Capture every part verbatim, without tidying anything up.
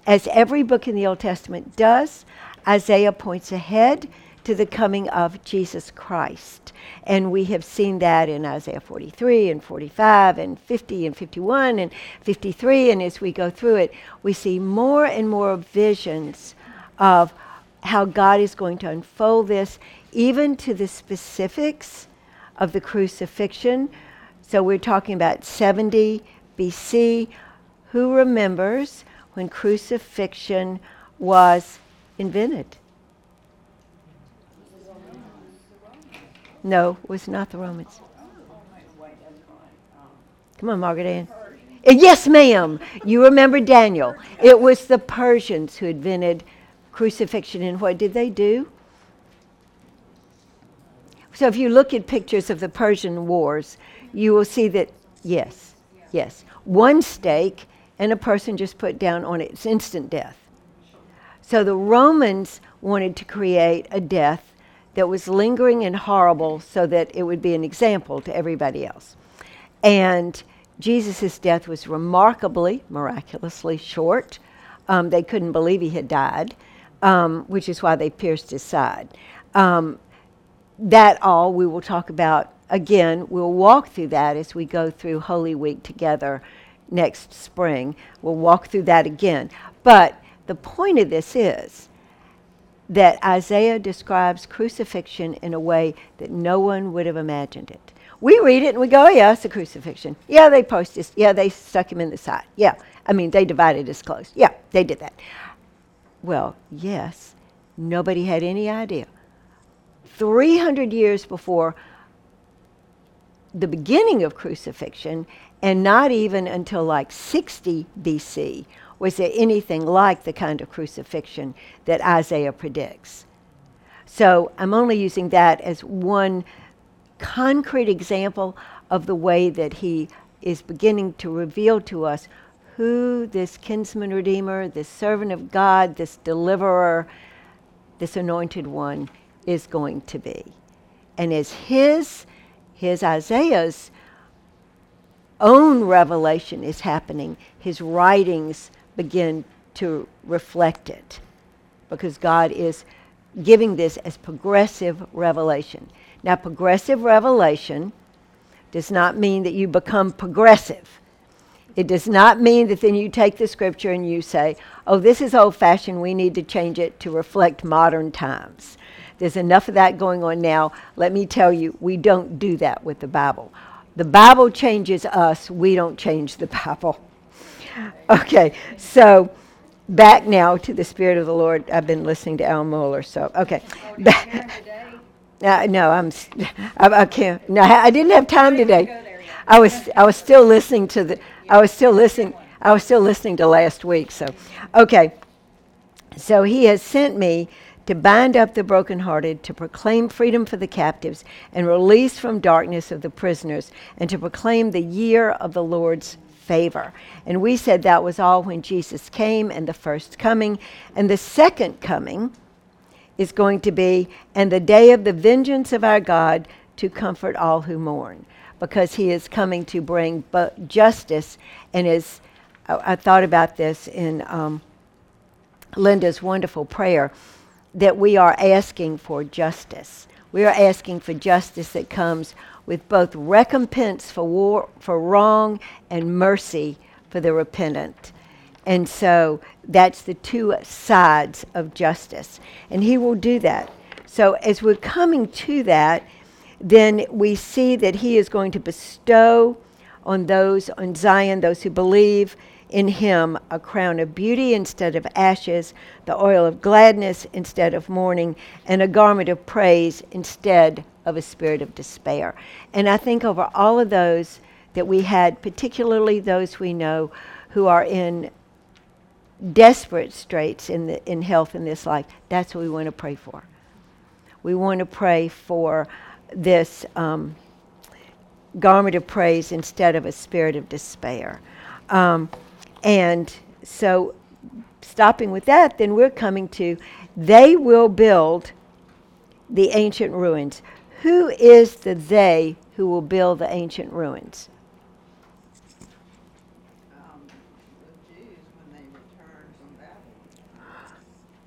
As every book in the Old Testament does, Isaiah points ahead to the coming of Jesus Christ. And we have seen that in Isaiah forty-three and forty-five and fifty and fifty-one and fifty-three. And as we go through it, we see more and more visions of how God is going to unfold this, even to the specifics of the crucifixion. So we're talking about seventy B C. Who remembers when crucifixion was invented? No, it was not the Romans. Come on, Margaret Ann. Uh, Yes, ma'am. You remember Daniel. It was the Persians who invented crucifixion. And what did they do? So if you look at pictures of the Persian wars, you will see that, yes, yes, one stake and a person just put down on it. It's instant death. So the Romans wanted to create a death that was lingering and horrible so that it would be an example to everybody else. And Jesus' death was remarkably, miraculously short. Um, they couldn't believe he had died, um, which is why they pierced his side. Um, that all we will talk about again. We'll walk through that as we go through Holy Week together next spring. We'll walk through that again. But the point of this is that Isaiah describes crucifixion in a way that no one would have imagined it. We read it and we go, oh, yeah, it's a crucifixion. Yeah, they posted, yeah, they stuck him in the side. Yeah, I mean, they divided his clothes. Yeah, they did that. Well, yes, nobody had any idea. three hundred years before the beginning of crucifixion, and not even until like sixty B C, was there anything like the kind of crucifixion that Isaiah predicts. So I'm only using that as one concrete example of the way that he is beginning to reveal to us who this kinsman redeemer, this servant of God, this deliverer, this anointed one is going to be. And as his, his Isaiah's own revelation is happening, his writings begin to reflect it, because God is giving this as progressive revelation. Now, progressive revelation does not mean that you become progressive. It does not mean that then you take the scripture and you say, oh, this is old-fashioned, we need to change it to reflect modern times. There's enough of that going on now. Let me tell you, we don't do that with the Bible. The Bible changes us, we don't change the Bible. Okay, so back now to the Spirit of the Lord. I've been listening to Al Mohler, so, okay. Uh, no, I'm, I, I can't, no, I didn't have time today. I was, I was still listening to the, I was still listening, I was still listening to last week, so, okay. So he has sent me to bind up the brokenhearted, to proclaim freedom for the captives, and release from darkness of the prisoners, and to proclaim the year of the Lord's favor. And we said that was all when Jesus came and the first coming. And the second coming is going to be, and the day of the vengeance of our God to comfort all who mourn, because he is coming to bring bu- justice. And as I, I thought about this in um, Linda's wonderful prayer, that we are asking for justice. We are asking for justice that comes with both recompense for war, for wrong, and mercy for the repentant. And so that's the two sides of justice. And he will do that. So as we're coming to that, then we see that he is going to bestow on those, on Zion, those who believe in him, a crown of beauty instead of ashes, the oil of gladness instead of mourning, and a garment of praise instead of a spirit of despair. And I think over all of those that we had, particularly those we know who are in desperate straits in the, in health in this life, that's what we want to pray for. We want to pray for this um, garment of praise instead of a spirit of despair. Um, and so stopping with that, then we're coming to, they will build the ancient ruins. Who is the they who will build the ancient ruins? Um, the Jews, when they returned from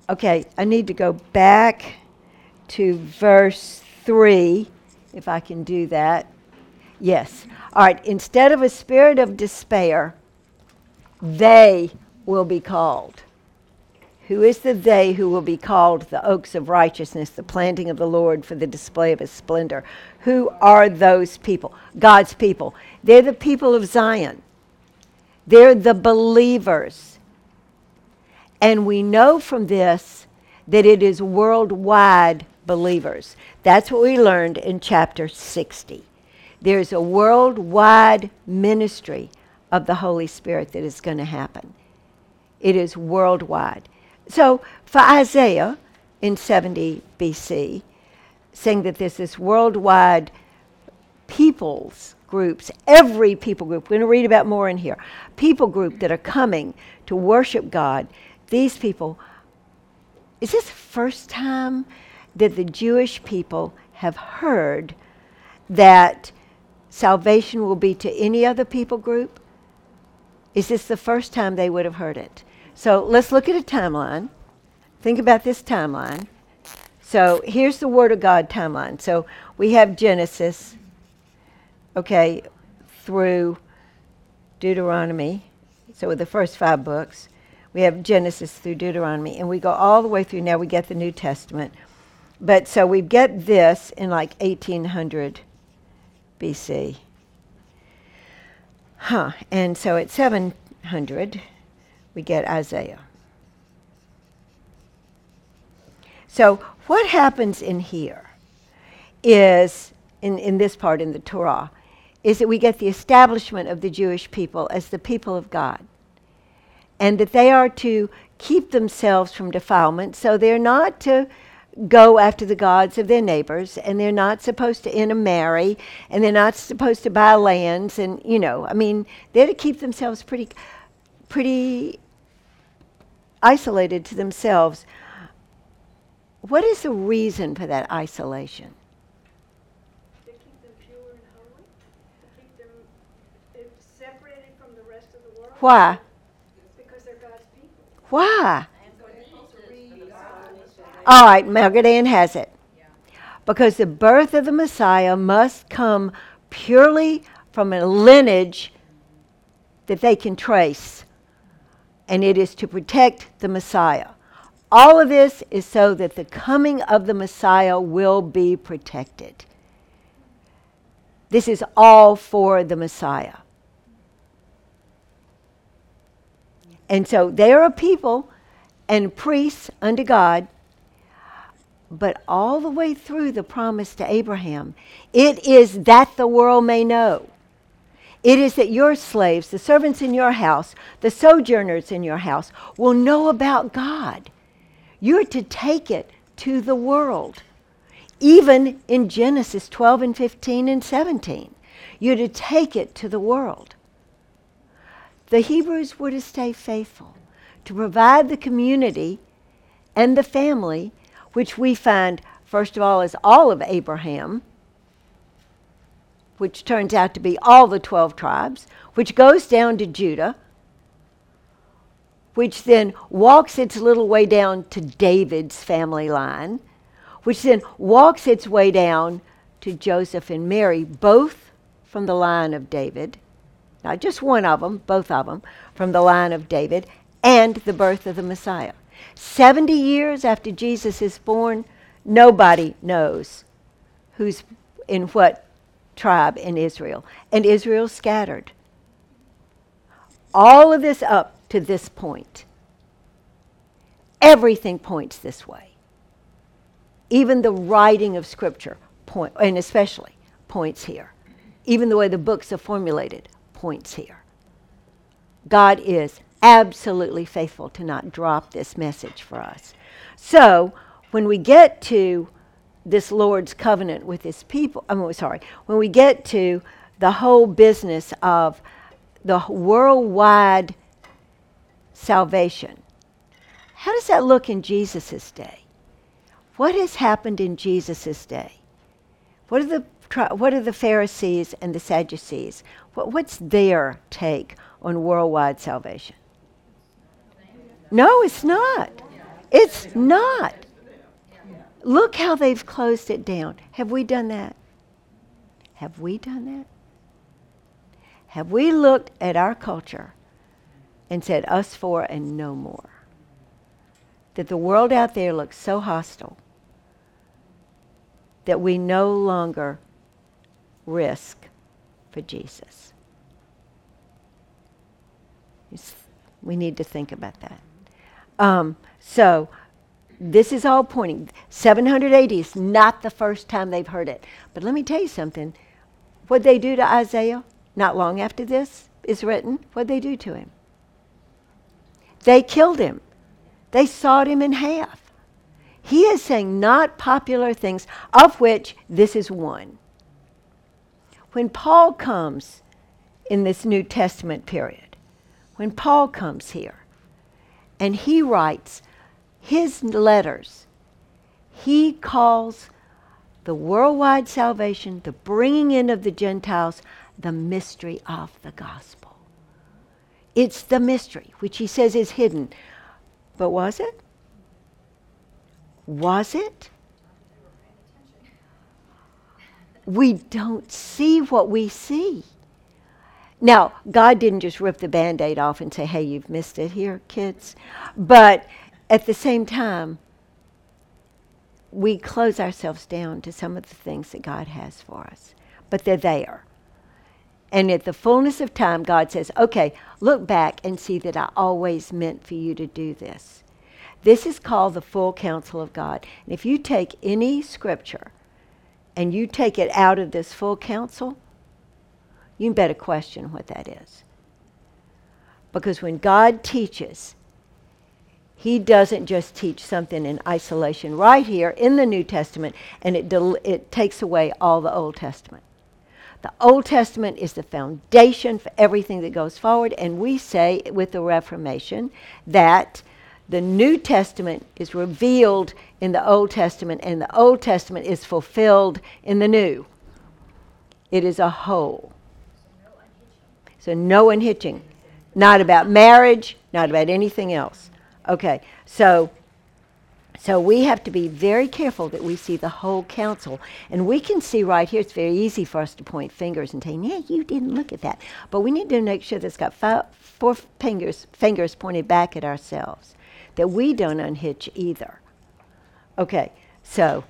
Okay, I need to go back to verse three, if I can do that. Yes. All right, instead of a spirit of despair, they will be called. Who is the they who will be called the oaks of righteousness, the planting of the Lord for the display of his splendor? Who are those people? God's people. They're the people of Zion. They're the believers. And we know from this that it is worldwide believers. That's what we learned in chapter sixty. There's a worldwide ministry of the Holy Spirit that is going to happen. It is worldwide. So for Isaiah in seventy B C, saying that there's this worldwide peoples groups, every people group, we're going to read about more in here, people group that are coming to worship God. These people, is this the first time that the Jewish people have heard that salvation will be to any other people group? Is this the first time they would have heard it? So let's look at a timeline. Think about this timeline. So here's the Word of God timeline. So we have Genesis, okay, through Deuteronomy. So the first five books. We have Genesis through Deuteronomy. And we go all the way through. Now we get the New Testament. But so we get this in like eighteen hundred B C. Huh. And so at seven hundred, we get Isaiah. So what happens in here is, in, in this part in the Torah, is that we get the establishment of the Jewish people as the people of God. And that they are to keep themselves from defilement, so they're not to go after the gods of their neighbors, and they're not supposed to intermarry, and they're not supposed to buy lands, and, you know, I mean, they're to keep themselves pretty, pretty isolated to themselves. What is the reason for that isolation? To keep them pure and holy, to keep them uh, separated from the rest of the world. Why? Because they're God's people. Why? Uh, All right, Magadan has it. Because the birth of the Messiah must come purely from a lineage that they can trace. And it is to protect the Messiah. All of this is so that the coming of the Messiah will be protected. This is all for the Messiah. And so they are a people and priests unto God. But all the way through the promise to Abraham, it is that the world may know. It is that your slaves, the servants in your house, the sojourners in your house, will know about God. You're to take it to the world. Even in Genesis twelve and fifteen and seventeen, you're to take it to the world. The Hebrews were to stay faithful, to provide the community and the family, which we find, first of all, is all of Abraham, which turns out to be all the twelve tribes, which goes down to Judah, which then walks its little way down to David's family line, which then walks its way down to Joseph and Mary, both from the line of David, not just one of them, both of them, from the line of David, and the birth of the Messiah. seventy years after Jesus is born, nobody knows who's in what tribe in Israel. And Israel's scattered. All of this up to this point. Everything points this way. Even the writing of Scripture, point, and especially, points here. Even the way the books are formulated, points here. God is absolutely faithful to not drop this message for us. So, when we get to this Lord's covenant with his people, I'm sorry, when we get to the whole business of the worldwide salvation, how does that look in Jesus' day? What has happened in Jesus' day? What are the what are the Pharisees and the Sadducees? What, what's their take on worldwide salvation? No, it's not. It's not. Look how they've closed it down. Have we done that? Have we done that? Have we looked at our culture and said, us four and no more? That the world out there looks so hostile that we no longer risk for Jesus. It's, we need to think about that. Um, so, this is all pointing. seven hundred A D is not the first time they've heard it. But let me tell you something. What'd they do to Isaiah not long after this is written? What'd they do to him? They killed him. They sawed him in half. He is saying not popular things, of which this is one. When Paul comes in this New Testament period, when Paul comes here and he writes his letters, he calls the worldwide salvation, the bringing in of the Gentiles, the mystery of the gospel. It's the mystery, which he says is hidden. But was it? Was it? We don't see what we see. Now, God didn't just rip the Band-Aid off and say, hey, you've missed it here, kids. But at the same time, we close ourselves down to some of the things that God has for us. But they're there. And at the fullness of time, God says, okay, look back and see that I always meant for you to do this. This is called the full counsel of God. And if you take any scripture and you take it out of this full counsel, you better question what that is. Because when God teaches, he doesn't just teach something in isolation right here in the New Testament, and it del- it takes away all the Old Testament. The Old Testament is the foundation for everything that goes forward, and we say with the Reformation that the New Testament is revealed in the Old Testament, and the Old Testament is fulfilled in the New. It is a whole. So no unhitching. Not about marriage, not about anything else. Okay, so so we have to be very careful that we see the whole counsel. And we can see right here, it's very easy for us to point fingers and say, yeah, you didn't look at that. But we need to make sure that's got five, four fingers, fingers pointed back at ourselves, that we don't unhitch either. Okay, so,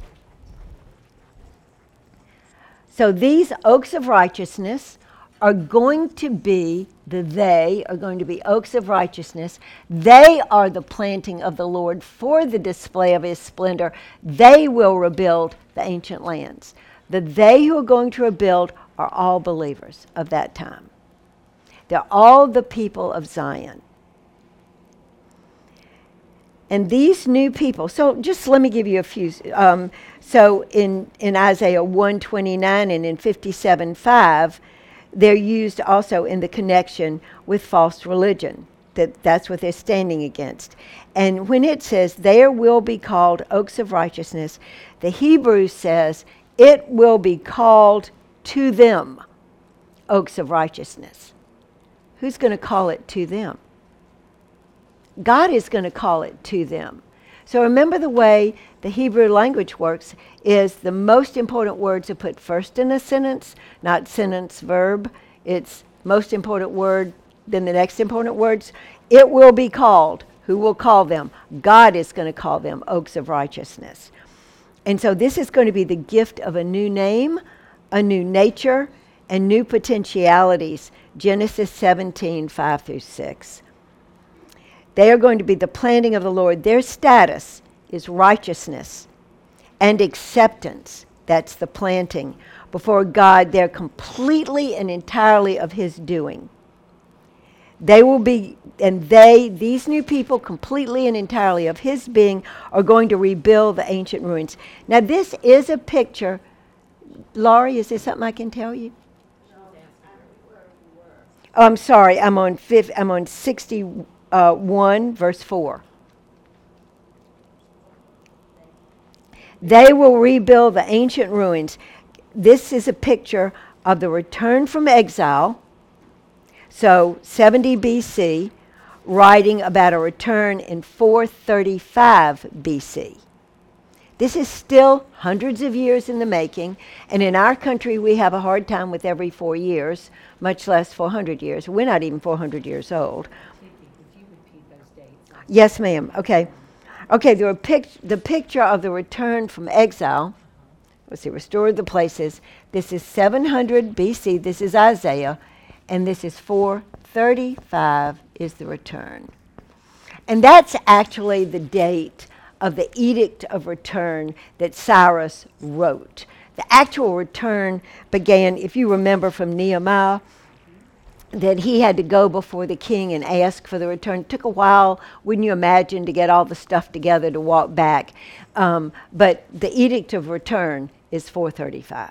so these oaks of righteousness are going to be, the they are going to be oaks of righteousness. They are the planting of the Lord for the display of his splendor. They will rebuild the ancient lands. The they who are going to rebuild are all believers of that time. They're all the people of Zion. And these new people, so just let me give you a few. Um, so in, in Isaiah one twenty-nine and in fifty-seven five, they're used also in the connection with false religion. That that's what they're standing against. And when it says, there will be called oaks of righteousness, the Hebrew says, it will be called to them oaks of righteousness. Who's going to call it to them? God is going to call it to them. So remember the way the Hebrew language works is the most important words are put first in a sentence, not sentence verb. It's most important word, then the next important words. It will be called. Who will call them? God is going to call them oaks of righteousness. And so this is going to be the gift of a new name, a new nature, and new potentialities. Genesis seventeen, five through six. They are going to be the planting of the Lord. Their status is righteousness and acceptance. That's the planting. Before God, they're completely and entirely of his doing. They will be, and they, these new people, completely and entirely of his being, are going to rebuild the ancient ruins. Now, this is a picture. Laurie, is there something I can tell you? Oh, I'm sorry. I'm on fifth, I'm on sixty. Uh, one, verse four. They will rebuild the ancient ruins. This is a picture of the return from exile. So seventy B C, writing about a return in four thirty-five B C. This is still hundreds of years in the making, and in our country we have a hard time with every four years, much less four hundred years. We're not even four hundred years old. Would you repeat those dates? Yes, ma'am. Okay. Okay, the, pic- the picture of the return from exile, let's see, restored the places. This is seven hundred B C, this is Isaiah, and this is four thirty-five is the return. And that's actually the date of the Edict of Return that Cyrus wrote. The actual return began, if you remember from Nehemiah, that he had to go before the king and ask for the return. It took a while, wouldn't you imagine, to get all the stuff together to walk back. Um, but the Edict of Return is four thirty-five.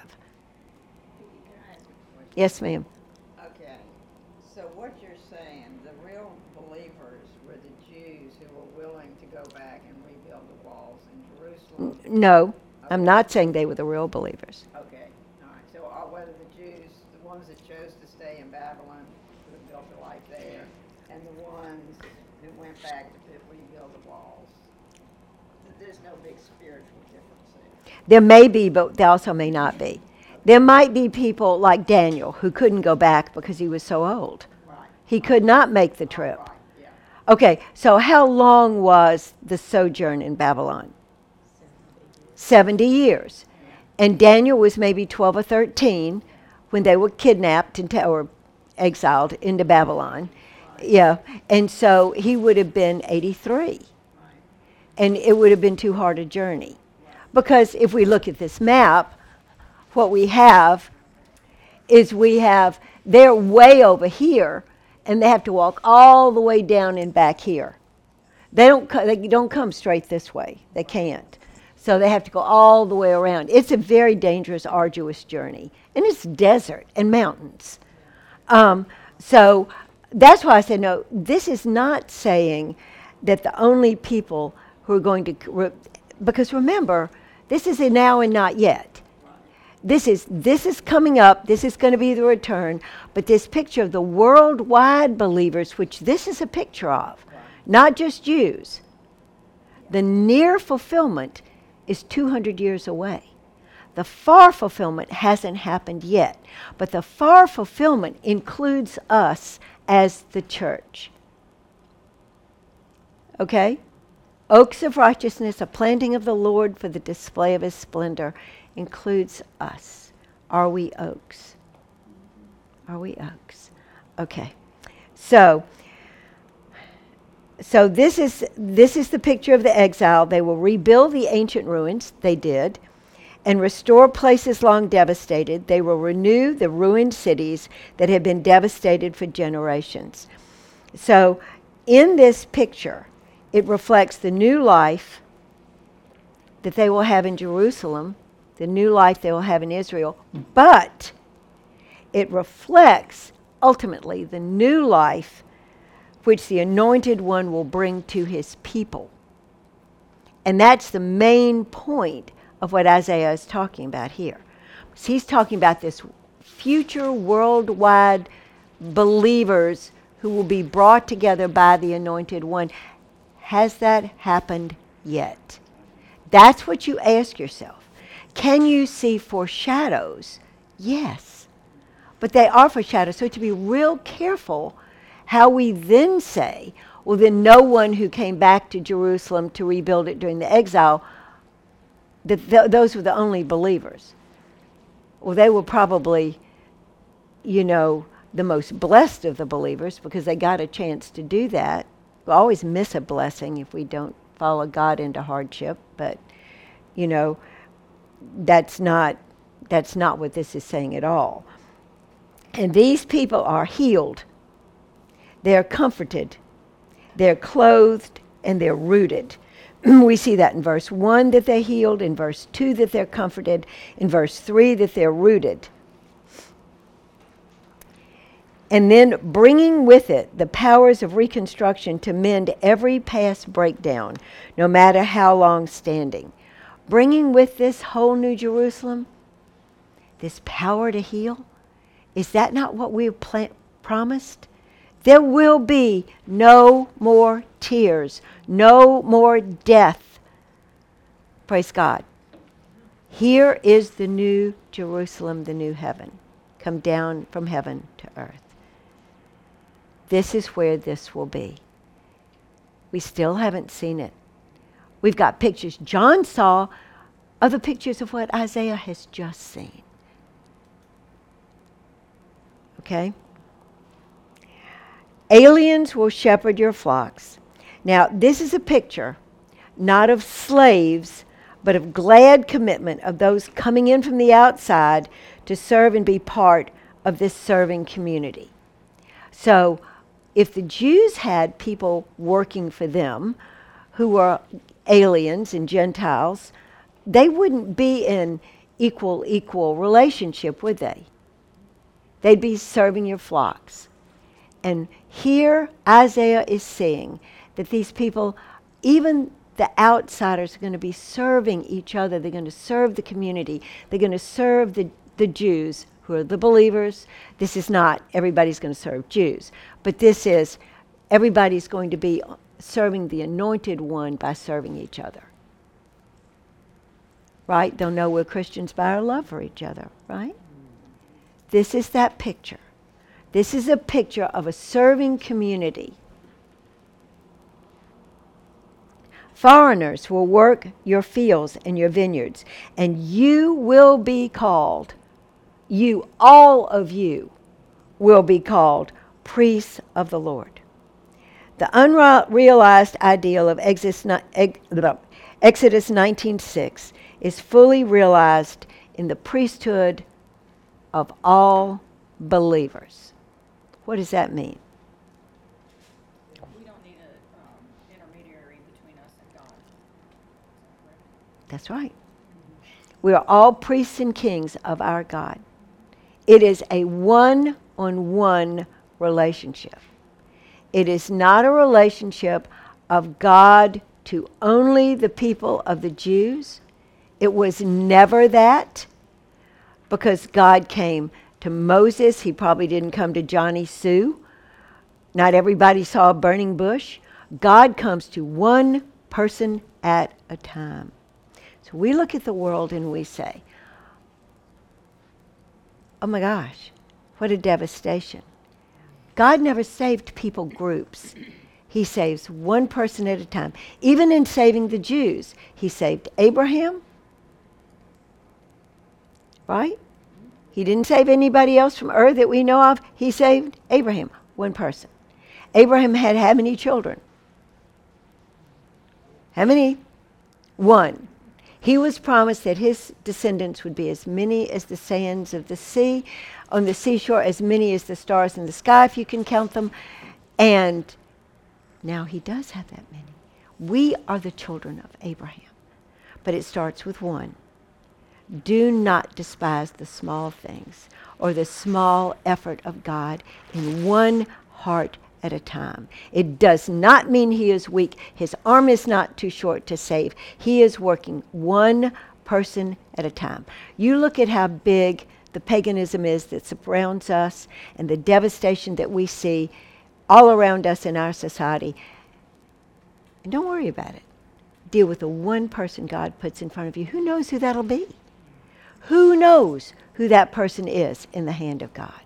Yes, ma'am. Okay, so what you're saying, the real believers were the Jews who were willing to go back and rebuild the walls in Jerusalem? No, I'm not saying they were the real believers. Okay, all right, so uh, whether the Jews, the ones that chose to stay in Babylon, who had built a life there, and the ones who went back to rebuild the walls, there's no big spiritual difference there. There may be, but there also may not be. There might be people like Daniel who couldn't go back because he was so old. Right. He could not make the trip. Right, yeah. Okay, so how long was the sojourn in Babylon? seventy years. And Daniel was maybe twelve or thirteen when they were kidnapped and ta- or exiled into Babylon. Yeah, and so he would have been eighty-three. And it would have been too hard a journey. Because if we look at this map, what we have is we have, they're way over here, and they have to walk all the way down and back here. They don't, co- they don't come straight this way. They can't. So they have to go all the way around. It's a very dangerous, arduous journey. And it's desert and mountains. Um, so that's why I said, no, this is not saying that the only people who are going to, re- because remember, this is a now and not yet. This is this is coming up. This is going to be the return. But this picture of the worldwide believers, which this is a picture of, not just Jews, the near fulfillment is two hundred years away. The far fulfillment hasn't happened yet. But the far fulfillment includes us as the church. Okay? Oaks of righteousness, a planting of the Lord for the display of his splendor, includes us. Are we oaks? Are we oaks? Okay. So, so this is this is the picture of the exile. They will rebuild the ancient ruins, they did, and restore places long devastated. They will renew the ruined cities that have been devastated for generations. So, in this picture, it reflects the new life that they will have in Jerusalem, the new life they will have in Israel, but it reflects ultimately the new life which the Anointed One will bring to his people. And that's the main point of what Isaiah is talking about here. So he's talking about this future worldwide believers who will be brought together by the Anointed One. Has that happened yet? That's what you ask yourself. Can you see foreshadows? Yes. But they are foreshadows. So to be real careful how we then say, well, then no one who came back to Jerusalem to rebuild it during the exile, that th- those were the only believers. Well, they were probably, you know, the most blessed of the believers because they got a chance to do that. We always miss a blessing if we don't follow God into hardship, but, you know, that's not that's not what this is saying at all. And these people are healed. They're comforted. They're clothed and they're rooted. We see that in verse one that they're healed, in verse two that they're comforted, in verse three that they're rooted. And then bringing with it the powers of reconstruction to mend every past breakdown, no matter how long standing. Bringing with this whole New Jerusalem, this power to heal, is that not what we pla- promised? There will be no more tears, no more death. Praise God. Here is the new Jerusalem, the new heaven, come down from heaven to earth. This is where this will be. We still haven't seen it. We've got pictures John saw of the pictures of what Isaiah has just seen. Okay? Aliens will shepherd your flocks. Now, this is a picture not of slaves, but of glad commitment of those coming in from the outside to serve and be part of this serving community. So, if the Jews had people working for them who were aliens and Gentiles, they wouldn't be in equal, equal relationship, would they? They'd be serving your flocks. And here Isaiah is seeing that these people, even the outsiders, are going to be serving each other. They're going to serve the community. They're going to serve the, the Jews who are the believers. This is not everybody's going to serve Jews, but this is everybody's going to be serving the anointed one by serving each other. Right? They'll know we're Christians by our love for each other, right? This is that picture. This is a picture of a serving community. Foreigners will work your fields and your vineyards, and you will be called, you, all of you, will be called priests of the Lord. The unrealized ideal of Exodus nineteen six is fully realized in the priesthood of all believers. What does that mean? We don't need an um, intermediary between us and God. That's right. We are all priests and kings of our God. It is a one-on-one relationship. It is not a relationship of God to only the people of the Jews. It was never that, because God came to Moses. He probably didn't come to Johnny Sue. Not everybody saw a burning bush. God comes to one person at a time. So we look at the world and we say, oh my gosh, what a devastation. God never saved people groups. He saves one person at a time. Even in saving the Jews, he saved Abraham, right? He didn't save anybody else from earth that we know of. He saved Abraham, one person. Abraham had how many children? How many? One. He was promised that his descendants would be as many as the sands of the sea, on the seashore, as many as the stars in the sky, if you can count them. And now he does have that many. We are the children of Abraham. But it starts with one. Do not despise the small things or the small effort of God in one heart at a time. It does not mean he is weak. His arm is not too short to save. He is working one person at a time. You look at how big the paganism is that surrounds us and the devastation that we see all around us in our society. And don't worry about it. Deal with the one person God puts in front of you. Who knows who that'll be? Who knows who that person is in the hand of God?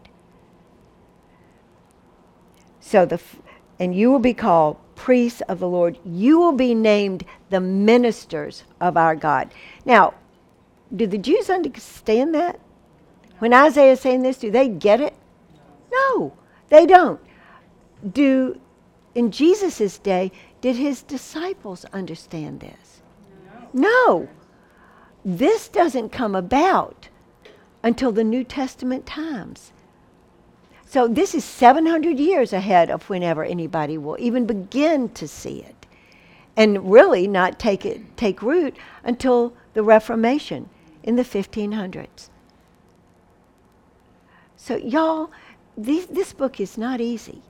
So the, and you will be called priests of the Lord. You will be named the ministers of our God. Now, do the Jews understand that? When Isaiah is saying this, do they get it? No, they don't. Do, in Jesus' day, did his disciples understand this? No. No. This doesn't come about until the New Testament times. So this is seven hundred years ahead of whenever anybody will even begin to see it. And really not take it take root until the Reformation in the fifteen hundreds. So y'all, this, this book is not easy.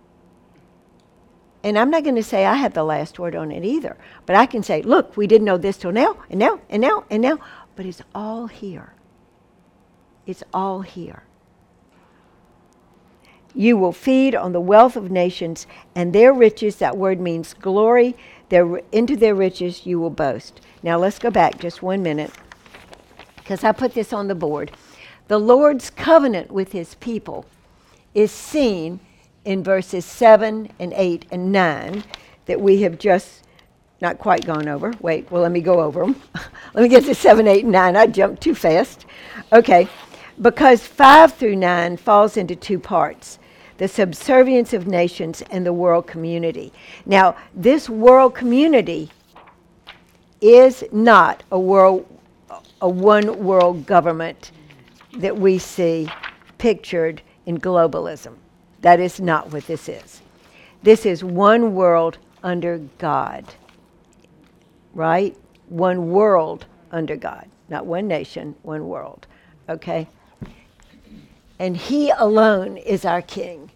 And I'm not going to say I have the last word on it either. But I can say, look, we didn't know this till now, and now, and now, and now. But it's all here. It's all here. You will feed on the wealth of nations and their riches. That word means glory. Their, into their riches you will boast. Now let's go back just one minute, because I put this on the board. The Lord's covenant with his people is seen in verses seven and eight and nine that we have just not quite gone over. Wait, well, let me go over them. Let me get to seven, eight, and nine. I jumped too fast. Okay, because five through nine falls into two parts: the subservience of nations and the world community. Now, this world community is not a world, a one world government that we see pictured in globalism. That is not what this is. This is one world under God, right? One world under God, not one nation, one world, okay? And he alone is our king.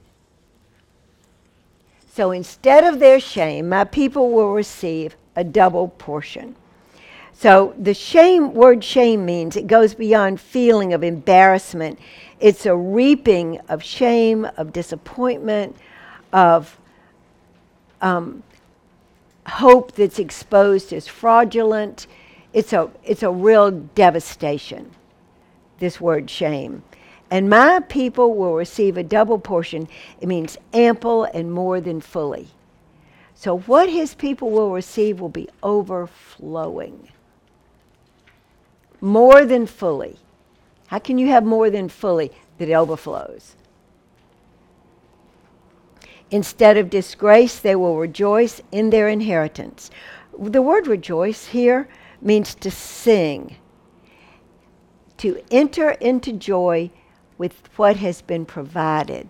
So instead of their shame, my people will receive a double portion. So the shame, word shame means it goes beyond feeling of embarrassment. It's a reaping of shame, of disappointment, of um, hope that's exposed as fraudulent. It's a, it's a real devastation, this word shame. And my people will receive a double portion. It means ample and more than fully. So what his people will receive will be overflowing. More than fully. How can you have more than fully that it overflows? Instead of disgrace, they will rejoice in their inheritance. The word rejoice here means to sing, to enter into joy with what has been provided.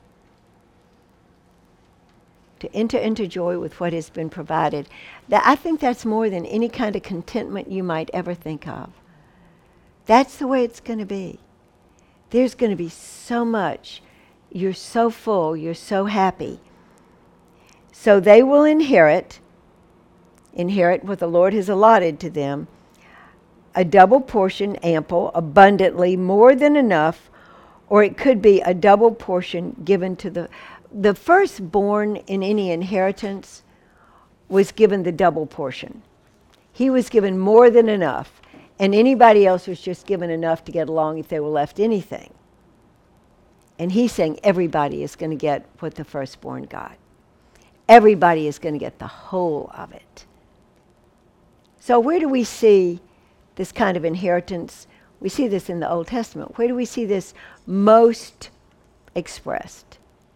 To enter into joy with what has been provided. That, I think that's more than any kind of contentment you might ever think of. That's the way it's going to be. There's going to be so much. You're so full. You're so happy. So they will inherit, inherit what the Lord has allotted to them, a double portion, ample, abundantly, more than enough, or it could be a double portion given to the... The firstborn in any inheritance was given the double portion. He was given more than enough. And anybody else was just given enough to get along if they were left anything. And he's saying everybody is going to get what the firstborn got. Everybody is going to get the whole of it. So where do we see this kind of inheritance? We see this in the Old Testament. Where do we see this most expressed?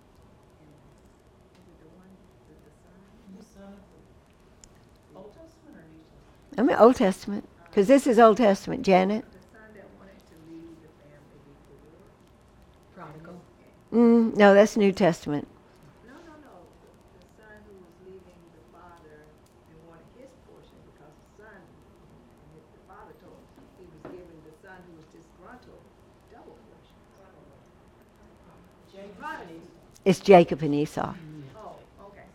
I mean Old Testament. Because this is Old Testament, Janet. The son that wanted to leave the family before. Prodigal. Mm, no, that's New Testament. No, no, no. The, the son who was leaving the father and wanted his portion because the son, and the father told him he was giving the son who was disgruntled double portion. Prodigal. It's Jacob and Esau. Oh, okay.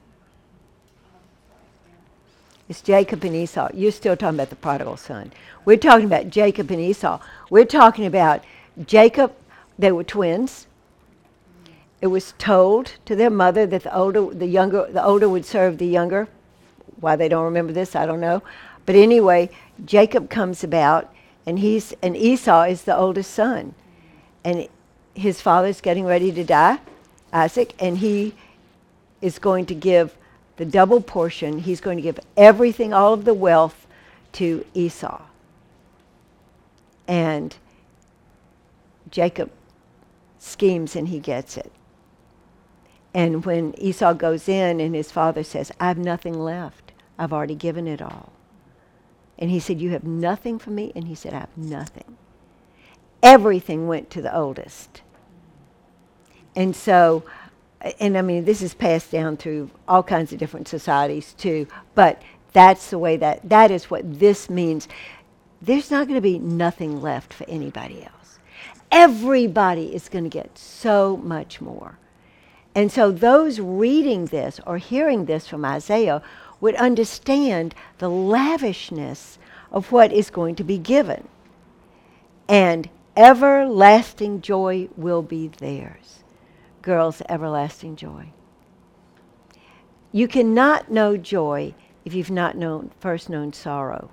It's Jacob and Esau. You're still talking about the prodigal son. We're talking about Jacob and Esau. We're talking about Jacob. They were twins. It was told to their mother that the older, the younger, the older would serve the younger. Why they don't remember this, I don't know. But anyway, Jacob comes about, and he's and Esau is the oldest son, and his father's getting ready to die, Isaac, and he is going to give the double portion. He's going to give everything, all of the wealth, to Esau. And Jacob schemes and he gets it. And when Esau goes in and his father says, I have nothing left. I've already given it all. And he said, you have nothing for me? And he said, I have nothing. Everything went to the oldest. And so, and I mean, this is passed down through all kinds of different societies too, but that's the way that, that is what this means. There's not going to be nothing left for anybody else. Everybody is going to get so much more. And so those reading this or hearing this from Isaiah would understand the lavishness of what is going to be given. And everlasting joy will be theirs. girls, everlasting joy. You cannot know joy if you've not known first known sorrow.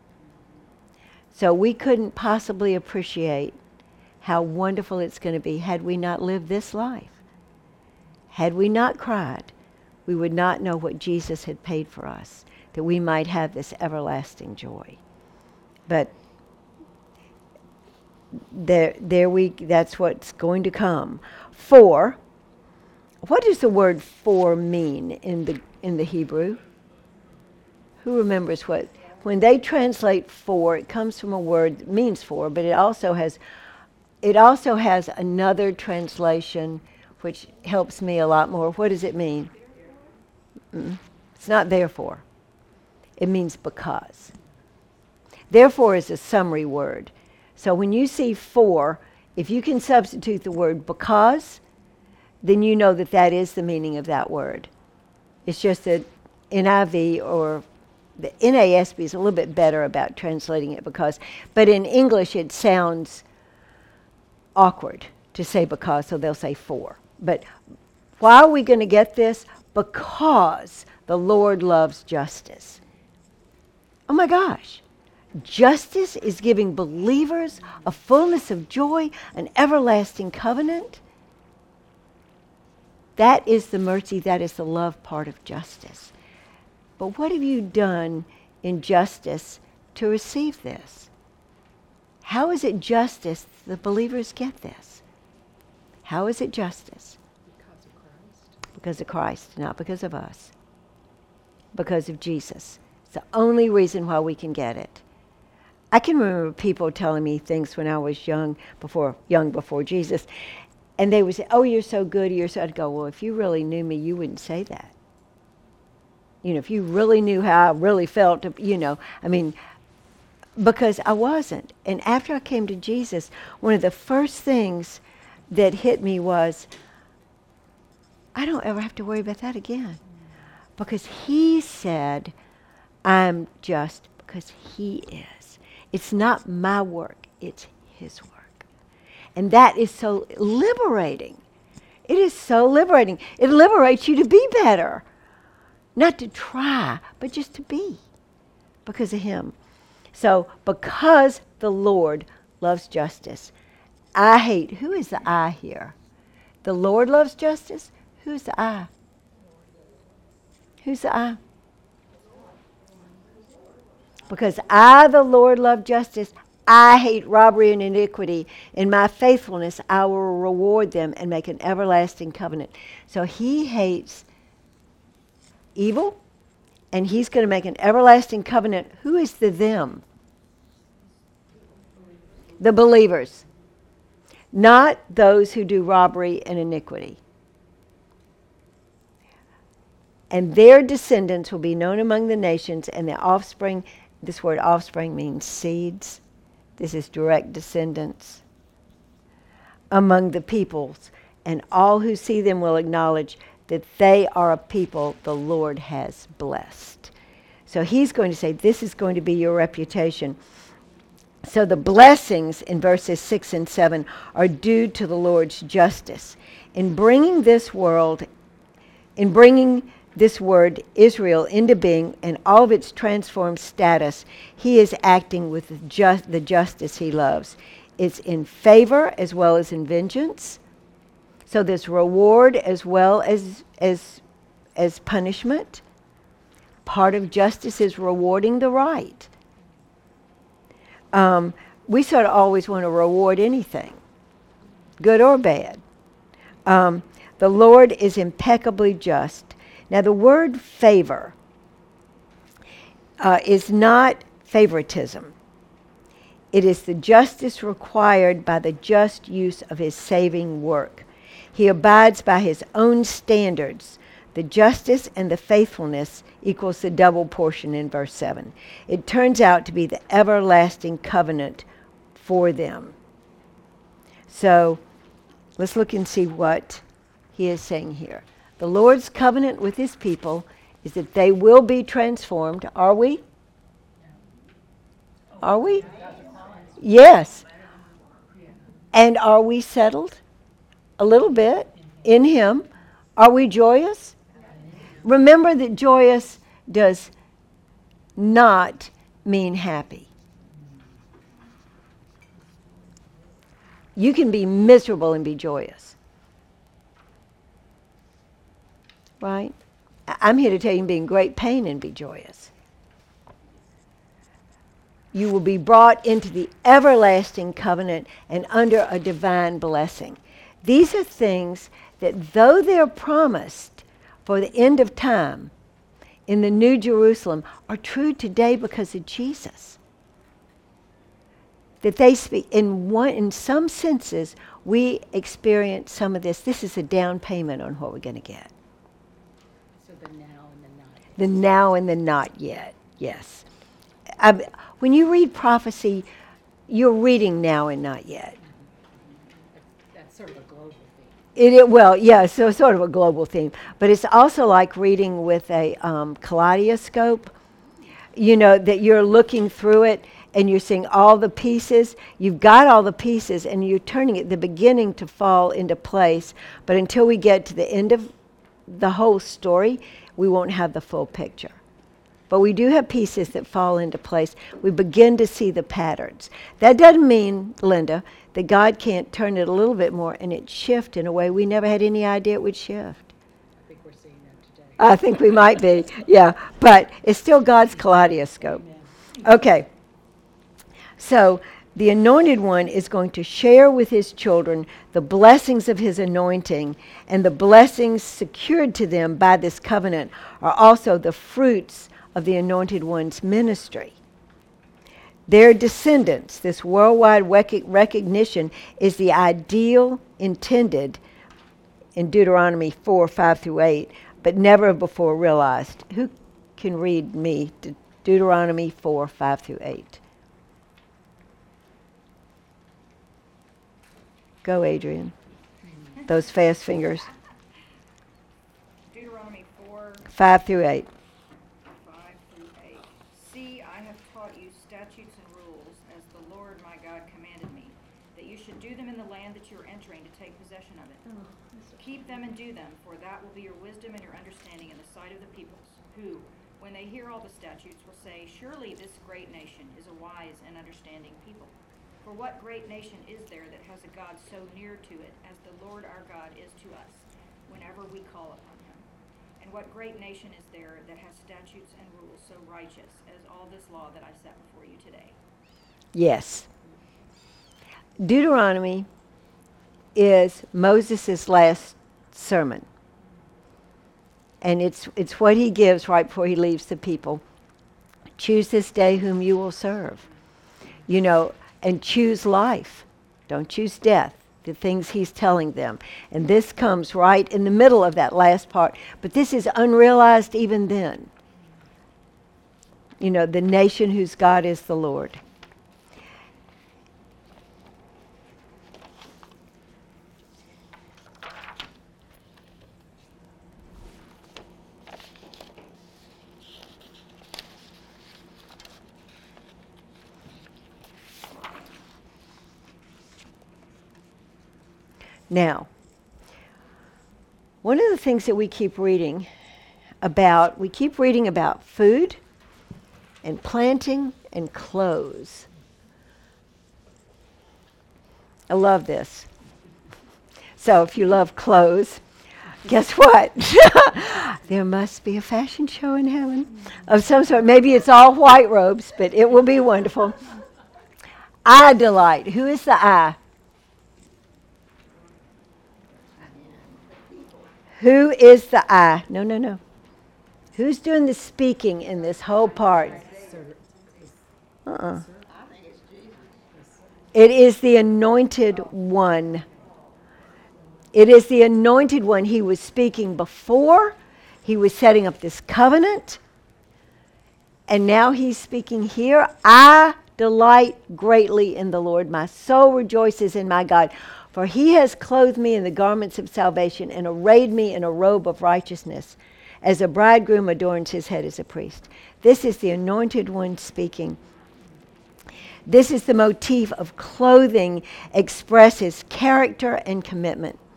So we couldn't possibly appreciate how wonderful it's going to be had we not lived this life. Had we not cried, we would not know what Jesus had paid for us, that we might have this everlasting joy. But there, there we, that's what's going to come. For, what does the word for mean in the in the Hebrew? Who remembers what? When they translate for, it comes from a word that means for, but it also has it also has another translation which helps me a lot more. What does it mean? Mm-mm. It's not therefore. It means because. Therefore is a summary word. So when you see for, if you can substitute the word because, then you know that that is the meaning of that word. It's just that N I V or the N A S B is a little bit better about translating it because, but in English it sounds awkward to say because, so they'll say for. But why are we going to get this? Because the Lord loves justice. Oh my gosh. Justice is giving believers a fullness of joy, an everlasting covenant. That is the mercy, that is the love part of justice. But what have you done in justice to receive this? How is it justice the believers get this? How is it justice? Because of Christ. Because of Christ, not because of us. Because of Jesus. It's the only reason why we can get it. I can remember people telling me things when I was young, before young before Jesus, and they would say, oh, you're so good, you're so... I'd go, well, if you really knew me, you wouldn't say that. You know, if you really knew how I really felt, you know, I mean, because I wasn't. And after I came to Jesus, one of the first things that hit me was, I don't ever have to worry about that again. Because he said, I'm just because he is. It's not my work, it's his work. And that is so liberating. It is so liberating. It liberates you to be better. Not to try, but just to be. Because of him. So, because the Lord loves justice, I hate, who is the I here? The Lord loves justice? Who's the I? Who's the I? Because I, the Lord, love justice, I hate robbery and iniquity. In my faithfulness, I will reward them and make an everlasting covenant. So he hates evil, and he's going to make an everlasting covenant. Who is the them? The believers. Not those who do robbery and iniquity. And their descendants will be known among the nations, and their offspring, this word offspring means seeds. This is direct descendants among the peoples. And all who see them will acknowledge that they are a people the Lord has blessed. So he's going to say, this is going to be your reputation. So the blessings in verses six and seven are due to the Lord's justice. In bringing this world, in bringing this word Israel into being and all of its transformed status, he is acting with the, just, the justice he loves. It's in favor as well as in vengeance. So there's reward as well as as as punishment. Part of justice is rewarding the right. Um, we sort of always want to reward anything, good or bad. Um, the Lord is impeccably just. Now the word favor uh, is not favoritism. It is the justice required by the just use of his saving work. He abides by his own standards. The justice and the faithfulness equals the double portion in verse seven. It turns out to be the everlasting covenant for them. So let's look and see what he is saying here. The Lord's covenant with his people is that they will be transformed. Are we? Are we? Yes. And are we settled? A little bit. In him. Are we joyous? Remember that joyous does not mean happy. You can be miserable and be joyous. Right? I- I'm here to tell you you can be in great pain and be joyous. You will be brought into the everlasting covenant and under a divine blessing. These are things that, though they're promised for the end of time in the New Jerusalem, are true today because of Jesus. That they speak in one, in some senses, we experience some of this. This is a down payment on what we're going to get. So the now and the not. The now and the not yet. Yes. I, when you read prophecy, you're reading now and not yet. That's, that's sort of a global thing. It, it well, yeah, so sort of a global theme, but it's also like reading with a um, kaleidoscope. You know, that you're looking through it and you're seeing all the pieces. You've got all the pieces and you're turning it, the beginning to fall into place. But until we get to the end of the whole story, we won't have the full picture. But we do have pieces that fall into place. We begin to see the patterns. That doesn't mean, Linda, that God can't turn it a little bit more and it shift in a way we never had any idea it would shift. I think we're seeing that today. I think we might be, yeah. But it's still God's kaleidoscope. Okay. So the anointed one is going to share with his children the blessings of his anointing, and the blessings secured to them by this covenant are also the fruits of the anointed one's ministry. Their descendants, this worldwide rec- recognition, is the ideal intended in Deuteronomy four, five through eight, but never before realized. Who can read me De- Deuteronomy four, five through eight? Go, Adrian. Those fast fingers. Deuteronomy four, five through eight. five through eight. See, I have taught you statutes and rules, as the Lord my God commanded me, that you should do them in the land that you are entering to take possession of it. Keep them and do them, for that will be your wisdom and your understanding in the sight of the peoples, who, when they hear all the statutes, will say, surely this great nation is a wise and understanding people. For what great nation is there that has a God so near to it as the Lord our God is to us, whenever we call upon him? And what great nation is there that has statutes and rules so righteous as all this law that I set before you today? Yes. Deuteronomy is Moses' last sermon. And it's it's what he gives right before he leaves the people. Choose this day whom you will serve. You know, and choose life. Don't choose death. The things he's telling them. And this comes right in the middle of that last part. But this is unrealized even then. You know, the nation whose God is the Lord. Now, one of the things that we keep reading about, we keep reading about food and planting and clothes. I love this. So if you love clothes, guess what? There must be a fashion show in heaven of some sort. Maybe it's all white robes, but it will be wonderful. I delight. Who is the I? Who is the I? No, no, no. Who's doing the speaking in this whole part? Uh-uh. It is the anointed one. It is the anointed one. He was speaking before. He was setting up this covenant. And now he's speaking here. I delight greatly in the Lord. My soul rejoices in my God. For he has clothed me in the garments of salvation and arrayed me in a robe of righteousness, as a bridegroom adorns his head as a priest. This is the anointed one speaking. This is the motif of clothing expresses character and commitment.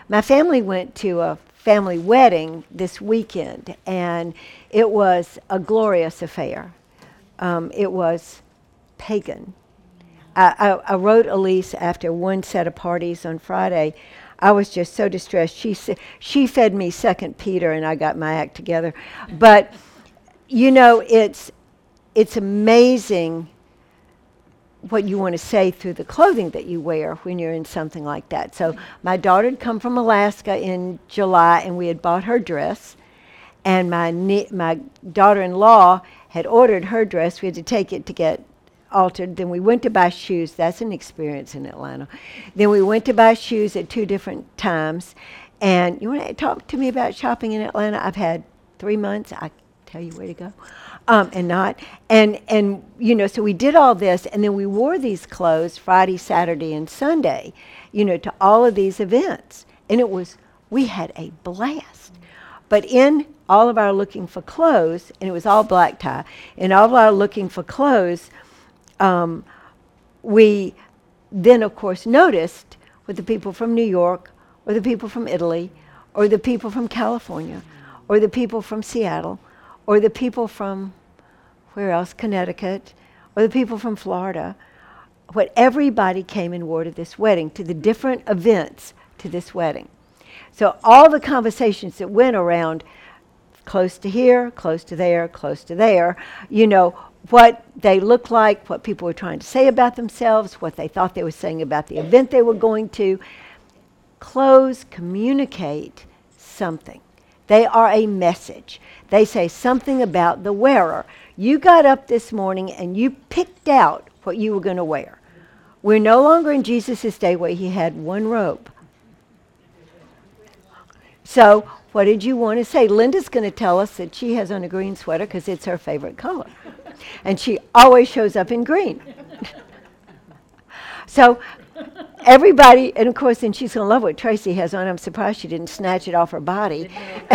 My family went to a family wedding this weekend, and it was a glorious affair. Um, it was pagan. I, I, I wrote Elise after one set of parties on Friday. I was just so distressed. She sa- she fed me Second Peter, and I got my act together. But you know, it's it's amazing what you want to say through the clothing that you wear when you're in something like that. So my daughter had come from Alaska in July, and we had bought her dress. And my ne- my daughter-in-law had ordered her dress. We had to take it to get altered. Then we went to buy shoes. That's an experience in Atlanta. Then we went to buy shoes at two different times. And you want to talk to me about shopping in Atlanta? I've had three months. I tell you where to go, um, and not. And and you know, so we did all this, and then we wore these clothes Friday, Saturday, and Sunday, you know, to all of these events. And it was we had a blast. But in all of our looking for clothes, and it was all black tie, in all of our looking for clothes, um, we then, of course, noticed with the people from New York, or the people from Italy, or the people from California, or the people from Seattle, or the people from, where else, Connecticut, or the people from Florida, what everybody came and wore to this wedding, to the different events to this wedding. So all the conversations that went around, close to here, close to there, close to there, you know, what they looked like, what people were trying to say about themselves, what they thought they were saying about the event they were going to. Clothes communicate something. They are a message. They say something about the wearer. You got up this morning and you picked out what you were going to wear. We're no longer in Jesus' day where he had one robe. So what did you want to say? Linda's going to tell us that she has on a green sweater because it's her favorite color. And she always shows up in green. So everybody, and of course, then she's going to love what Tracy has on. I'm surprised she didn't snatch it off her body.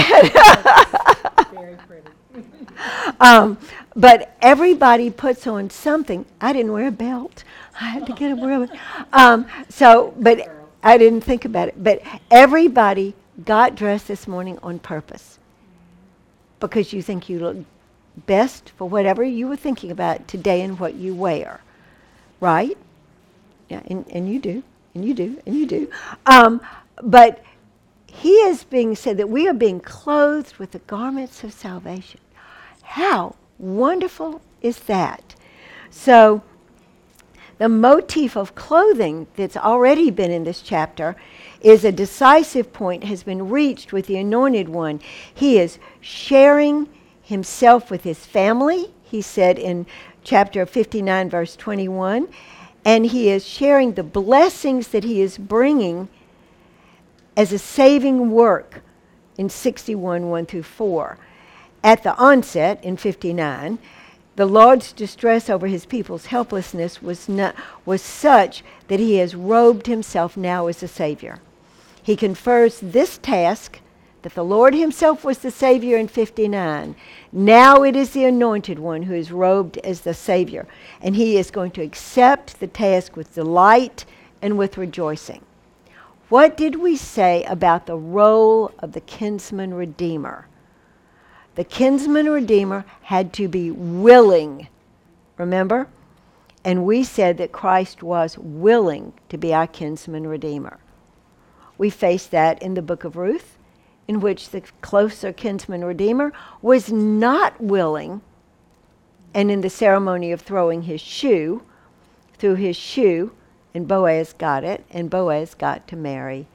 Very pretty. um, but everybody puts on something. I didn't wear a belt. I had to get a wear. Um, so, but I didn't think about it. But everybody got dressed this morning on purpose because you think you look best for whatever you were thinking about today and what you wear, right? Yeah, and, and you do, and you do, and you do. Um, but he is being said that we are being clothed with the garments of salvation. How wonderful is that? So the motif of clothing that's already been in this chapter is a decisive point has been reached with the Anointed One. He is sharing himself with his family, he said in chapter fifty-nine, verse twenty-one, and he is sharing the blessings that he is bringing as a saving work in sixty-one, one through four. At the onset, in fifty-nine, the Lord's distress over his people's helplessness was not, was such that he has robed himself now as a Savior. He confers this task that the Lord himself was the Savior in fifty-nine. Now it is the Anointed One who is robed as the Savior, and he is going to accept the task with delight and with rejoicing. What did we say about the role of the kinsman redeemer? The kinsman redeemer had to be willing, remember? And we said that Christ was willing to be our kinsman redeemer. We faced that in the book of Ruth, in which the closer kinsman redeemer was not willing, and in the ceremony of throwing his shoe, threw his shoe, and Boaz got it, and Boaz got to marry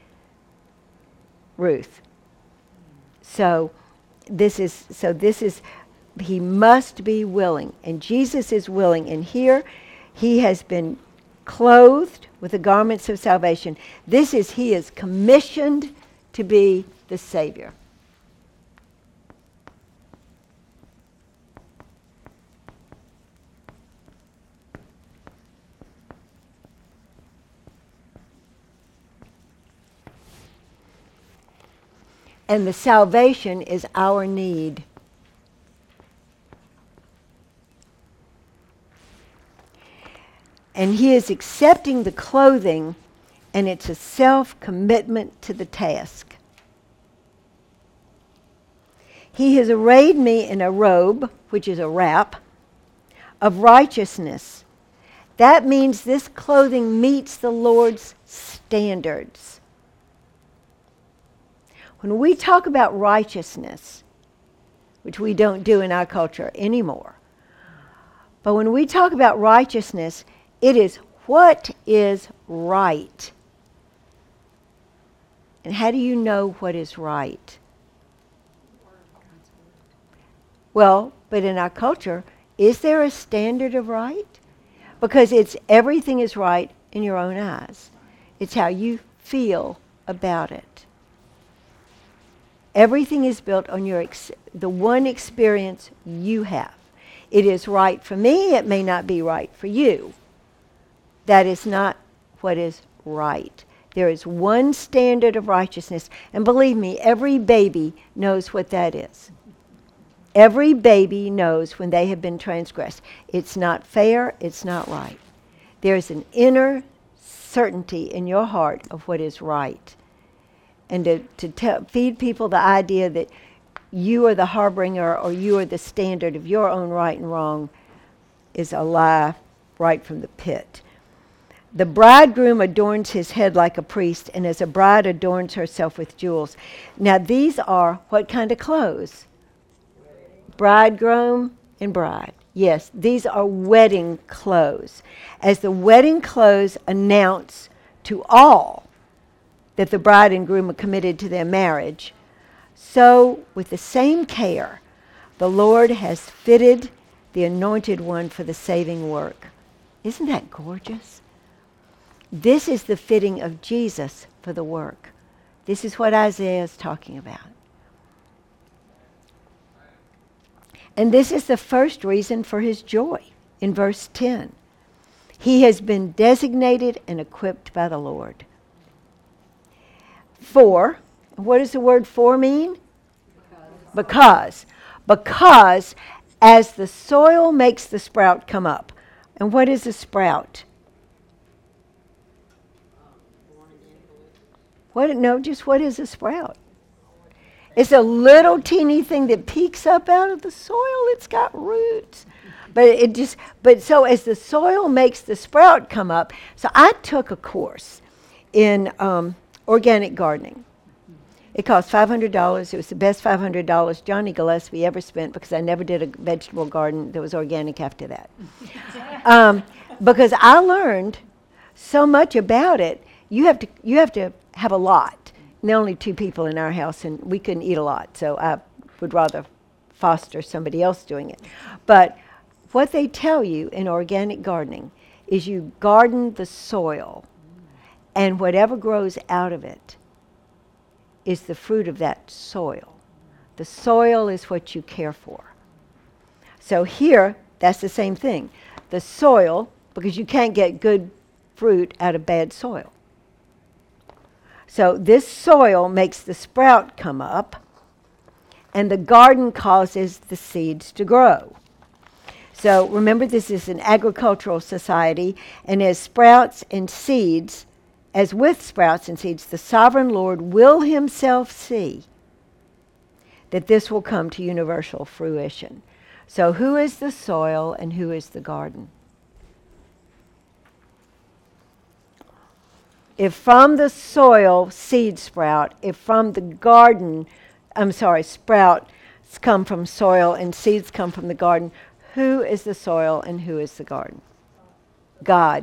Ruth. So this is so this is he must be willing, and Jesus is willing, and here he has been clothed with the garments of salvation. This is he is commissioned to be the Savior. And the salvation is our need. And he is accepting the clothing and it's a self-commitment to the task. He has arrayed me in a robe, which is a wrap, of righteousness. That means this clothing meets the Lord's standards. When we talk about righteousness, which we don't do in our culture anymore, but when we talk about righteousness, it is what is right. And how do you know what is right? Well, but in our culture, is there a standard of right? Because it's everything is right in your own eyes. It's how you feel about it. Everything is built on your ex- the one experience you have. It is right for me, it may not be right for you. That is not what is right. There is one standard of righteousness, and believe me, every baby knows what that is. Every baby knows when they have been transgressed. It's not fair, it's not right. There's an inner certainty in your heart of what is right. And to, to te- feed people the idea that you are the harbinger or you are the standard of your own right and wrong is a lie right from the pit. The bridegroom adorns his head like a priest, and as a bride adorns herself with jewels. Now these are what kind of clothes? Bridegroom and bride. Yes, these are wedding clothes. As the wedding clothes announce to all that the bride and groom are committed to their marriage, so with the same care, the Lord has fitted the anointed one for the saving work. Isn't that gorgeous? This is the fitting of Jesus for the work. This is what Isaiah is talking about. And this is the first reason for his joy in verse ten. He has been designated and equipped by the Lord. For, what does the word for mean? Because. Because as the soil makes the sprout come up. And what is a sprout? What? No, just what is a sprout? It's a little teeny thing that peeks up out of the soil. It's got roots. But it just, but so as the soil makes the sprout come up, so I took a course in um, organic gardening. It cost five hundred dollars. It was the best five hundred dollars Johnny Gillespie ever spent because I never did a vegetable garden that was organic after that. um, because I learned so much about it. You have to, you have to have a lot. And there are only two people in our house, and we couldn't eat a lot, so I would rather foster somebody else doing it. But what they tell you in organic gardening is you garden the soil, and whatever grows out of it is the fruit of that soil. The soil is what you care for. So here, that's the same thing. The soil, because you can't get good fruit out of bad soil. So this soil makes the sprout come up, and the garden causes the seeds to grow. So remember, this is an agricultural society, and as sprouts and seeds, as with sprouts and seeds, the sovereign Lord will himself see that this will come to universal fruition. So who is the soil and who is the garden? If from the soil seeds sprout, if from the garden, I'm sorry, sprouts come from soil and seeds come from the garden, who is the soil and who is the garden? God.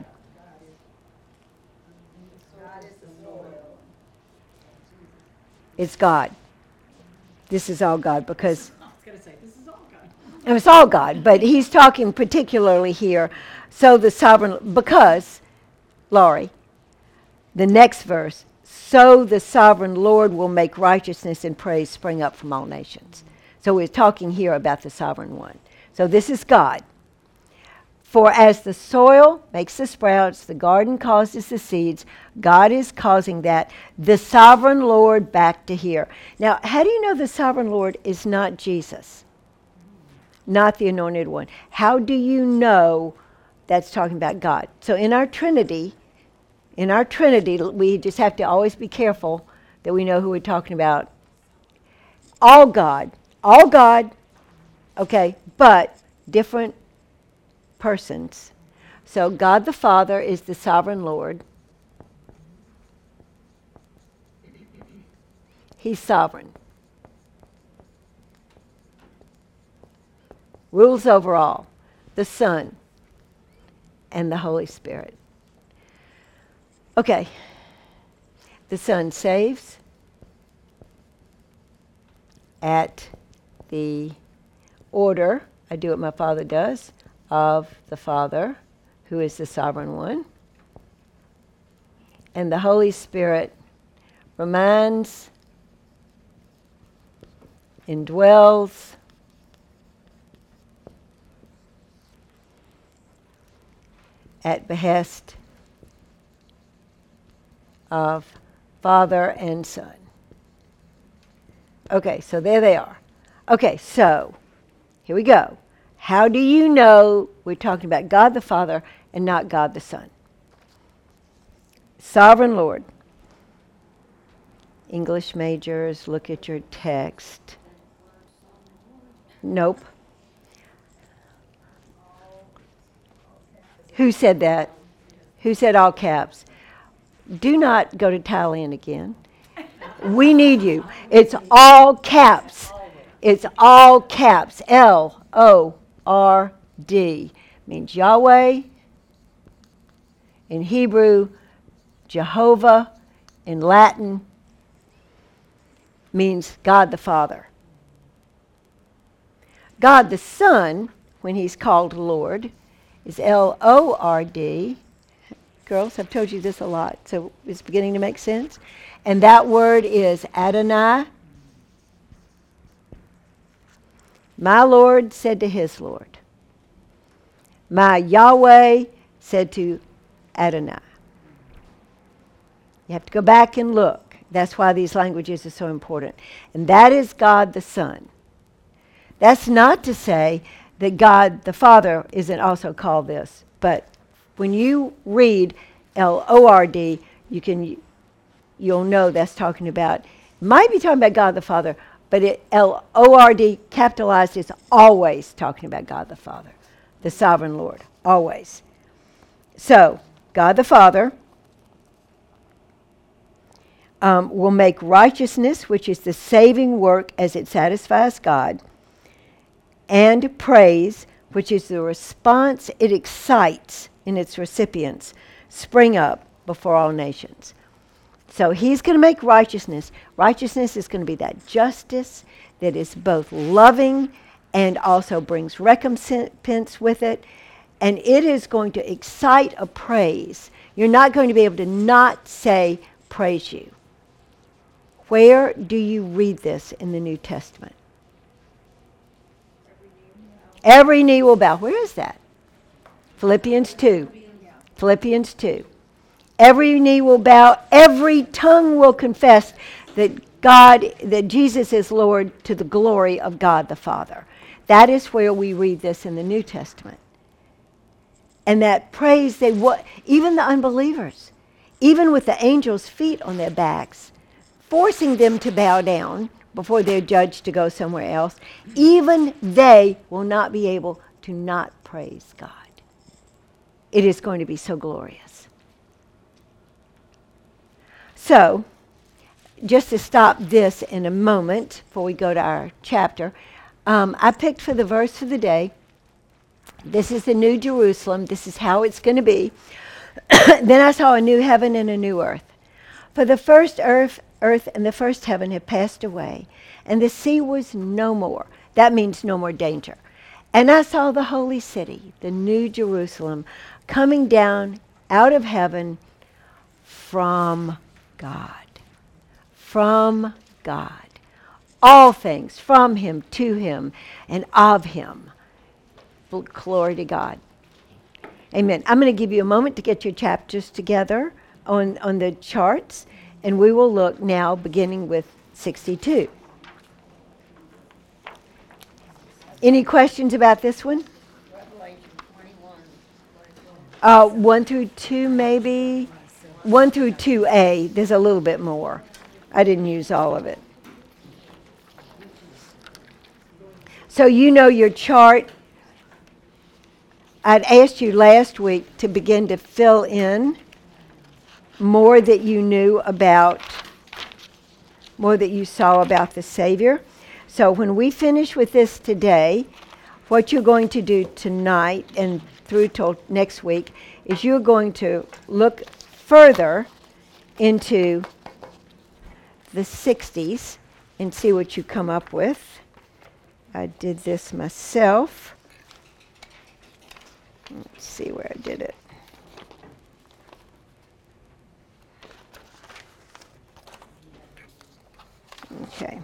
It's God. This is all God because I was going to say, this is all God. and it's all God, but he's talking particularly here. So the sovereign, because, Laurie, the next verse, so the sovereign Lord will make righteousness and praise spring up from all nations. So we're talking here about the sovereign one. So this is God. For as the soil makes the sprouts, the garden causes the seeds, God is causing that, the sovereign Lord back to here. Now, how do you know the sovereign Lord is not Jesus? Not the anointed one. How do you know that's talking about God? So in our Trinity, In our Trinity, we just have to always be careful that we know who we're talking about. All God, all God, okay, but different persons. So God the Father is the sovereign Lord. He's sovereign. Rules over all. The Son and the Holy Spirit. Okay. The Son saves at the order, I do what my Father does, of the Father, who is the sovereign one. And the Holy Spirit reminds, indwells, at behest of Father and Son. Okay, so there they are. Okay, so here we go. How do you know we're talking about God the Father and not God the Son? Sovereign Lord. English majors, look at your text. Nope. Who said that? Who said all caps? Do not go to Thailand again. We need you. It's all caps. It's all caps. L O R D. Means Yahweh. In Hebrew, Jehovah. In Latin, means God the Father. God the Son, when he's called Lord, is L O R D. Girls, I've told you this a lot, so it's beginning to make sense. And that word is Adonai. My Lord said to his Lord. My Yahweh said to Adonai. You have to go back and look. That's why these languages are so important. And that is God the Son. That's not to say that God the Father isn't also called this, but when you read L O R D, you can, you'll know that's talking about, might be talking about God the Father, but it, L O R D capitalized is always talking about God the Father, the sovereign Lord, always. So, God the Father um, will make righteousness, which is the saving work as it satisfies God, and praise, which is the response it excites in its recipients, spring up before all nations. So he's going to make righteousness. Righteousness is going to be that justice that is both loving and also brings recompense with it. And it is going to excite a praise. You're not going to be able to not say, praise you. Where do you read this in the New Testament? Every knee will bow. Where is that? Philippians two. Philippians two. Every knee will bow. Every tongue will confess that God, that Jesus is Lord, to the glory of God the Father. That is where we read this in the New Testament. And that praise, they what even the unbelievers, even with the angels' feet on their backs, forcing them to bow down before they're judged to go somewhere else, even they will not be able to not praise God. It is going to be so glorious. So, just to stop this in a moment before we go to our chapter, um, I picked for the verse for the day. This is the New Jerusalem. This is how it's going to be. Then I saw a new heaven and a new earth. For the first earth, earth and the first heaven had passed away, and the sea was no more. That means no more danger. And I saw the holy city, the New Jerusalem, coming down out of heaven from God. From God. All things from him, to him, and of him. Glory to God. Amen. I'm going to give you a moment to get your chapters together on, on the charts, and we will look now beginning with sixty-two. Any questions about this one? Revelation twenty-one. Uh, one through two, maybe. one through two A, there's a little bit more. I didn't use all of it. So you know your chart. I'd asked you last week to begin to fill in more that you knew about, more that you saw about the Savior. So when we finish with this today, what you're going to do tonight and through till next week is you're going to look further into the sixties and see what you come up with. I did this myself. Let's see where I did it. Okay.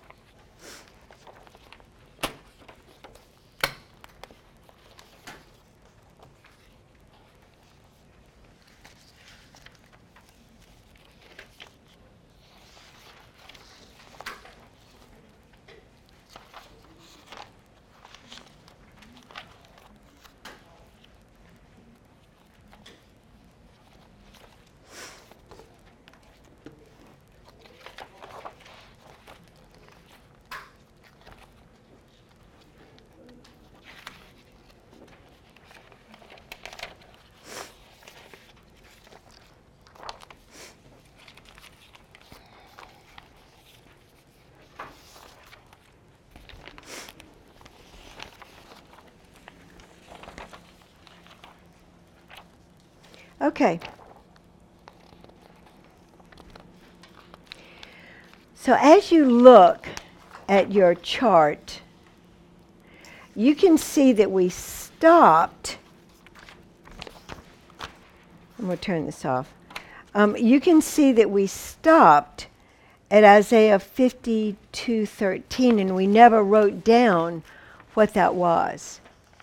Okay. So as you look at your chart, you can see that we stopped. I'm going to turn this off. Um, you can see that we stopped at Isaiah fifty-two thirteen, and we never wrote down what that was.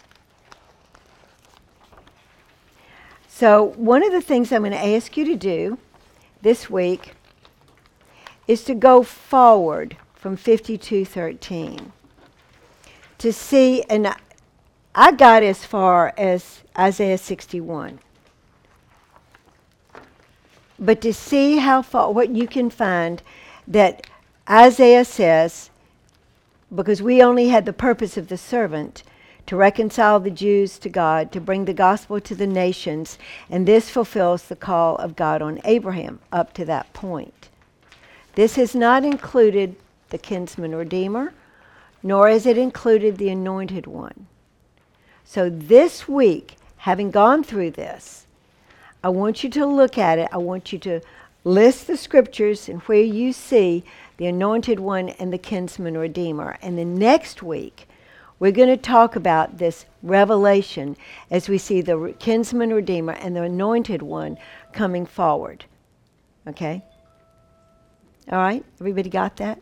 So one of the things I'm going to ask you to do this week is to go forward from fifty-two thirteen to see, and I got as far as Isaiah sixty-one, but to see how far, what you can find that Isaiah says, because we only had the purpose of the servant to reconcile the Jews to God, to bring the gospel to the nations, and this fulfills the call of God on Abraham up to that point. This has not included the kinsman redeemer, nor has it included the anointed one. So this week, having gone through this, I want you to look at it. I want you to list the scriptures and where you see the anointed one and the kinsman redeemer. And then next week, we're going to talk about this revelation as we see the kinsman redeemer and the anointed one coming forward. Okay? All right? Everybody got that?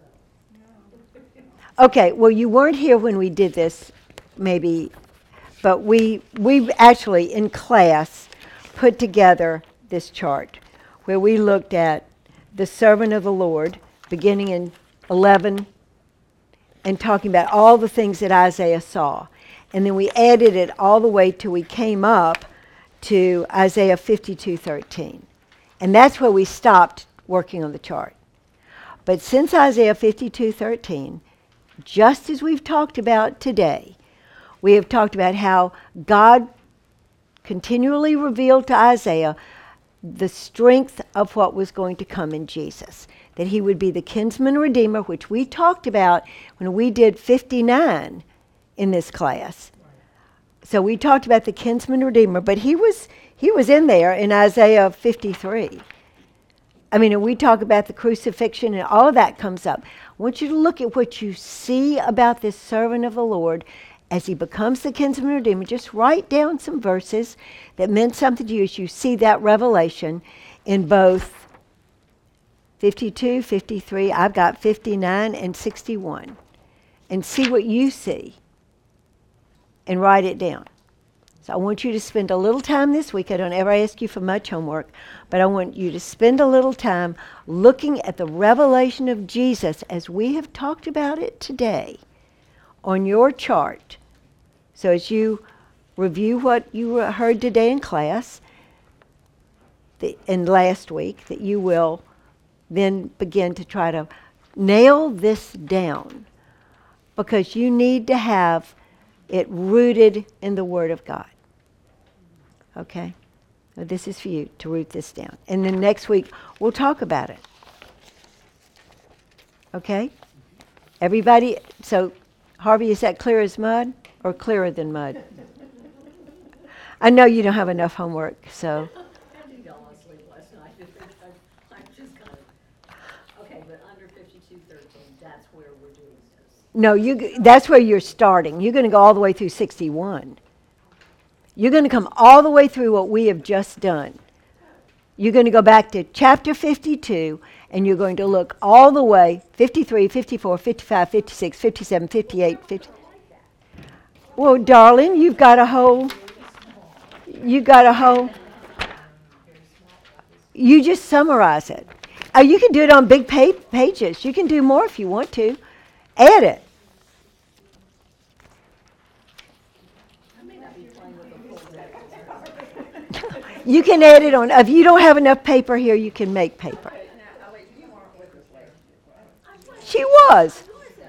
Okay, well, you weren't here when we did this, maybe, but we we actually, in class, put together this chart where we looked at the servant of the Lord, beginning in eleven, and talking about all the things that Isaiah saw. And then we added it all the way till we came up to Isaiah fifty-two thirteen. And that's where we stopped working on the chart. But since Isaiah fifty-two thirteen, just as we've talked about today, we have talked about how God continually revealed to Isaiah the strength of what was going to come in Jesus. That he would be the kinsman redeemer, which we talked about when we did fifty-nine in this class. So we talked about the kinsman redeemer, but he was he was in there in Isaiah fifty-three. I mean, and we talk about the crucifixion and all of that comes up. I want you to look at what you see about this servant of the Lord as he becomes the kinsman redeemer. Just write down some verses that meant something to you as you see that revelation in both fifty-two, fifty-three, I've got fifty-nine and sixty-one. And see what you see and write it down. So I want you to spend a little time this week. I don't ever ask you for much homework, but I want you to spend a little time looking at the revelation of Jesus as we have talked about it today on your chart. So as you review what you heard today in class, that, and last week, that you will then begin to try to nail this down, because you need to have it rooted in the Word of God. Okay? So this is for you to root this down. And then next week, we'll talk about it. Okay? Everybody, so Harvey, is that clear as mud or clearer than mud? I know you don't have enough homework, so. I did all sleep last night. I- I'm just kind of, okay, but under fifty-two thirteen, that's where we're doing this. No, you. g- That's where you're starting. You're going to go all the way through sixty-one. You're going to come all the way through what we have just done. You're going to go back to chapter fifty-two, and you're going to look all the way, fifty-three, fifty-four, fifty-five, fifty-six, fifty-seven, fifty-eight, fifty. Well, darling, you've got a whole, you got a whole, you just summarize it. Uh, you can do it on big pa- pages. You can do more if you want to. Add it. You can add it on. If you don't have enough paper here, you can make paper. She was.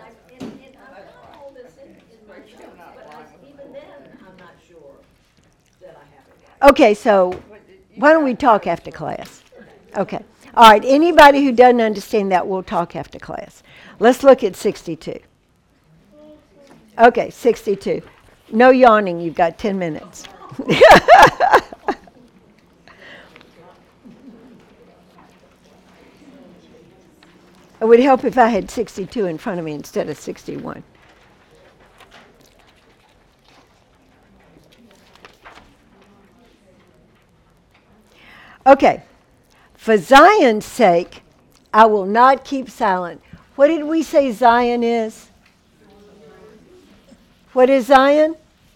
Okay, so why don't we talk after class? Okay. All right, anybody who doesn't understand that, we'll talk after class. Let's look at sixty-two. Okay, sixty-two. No yawning, you've got ten minutes. It would help if I had sixty-two in front of me instead of sixty-one. Okay. For Zion's sake, I will not keep silent. What did we say Zion is? What is Zion?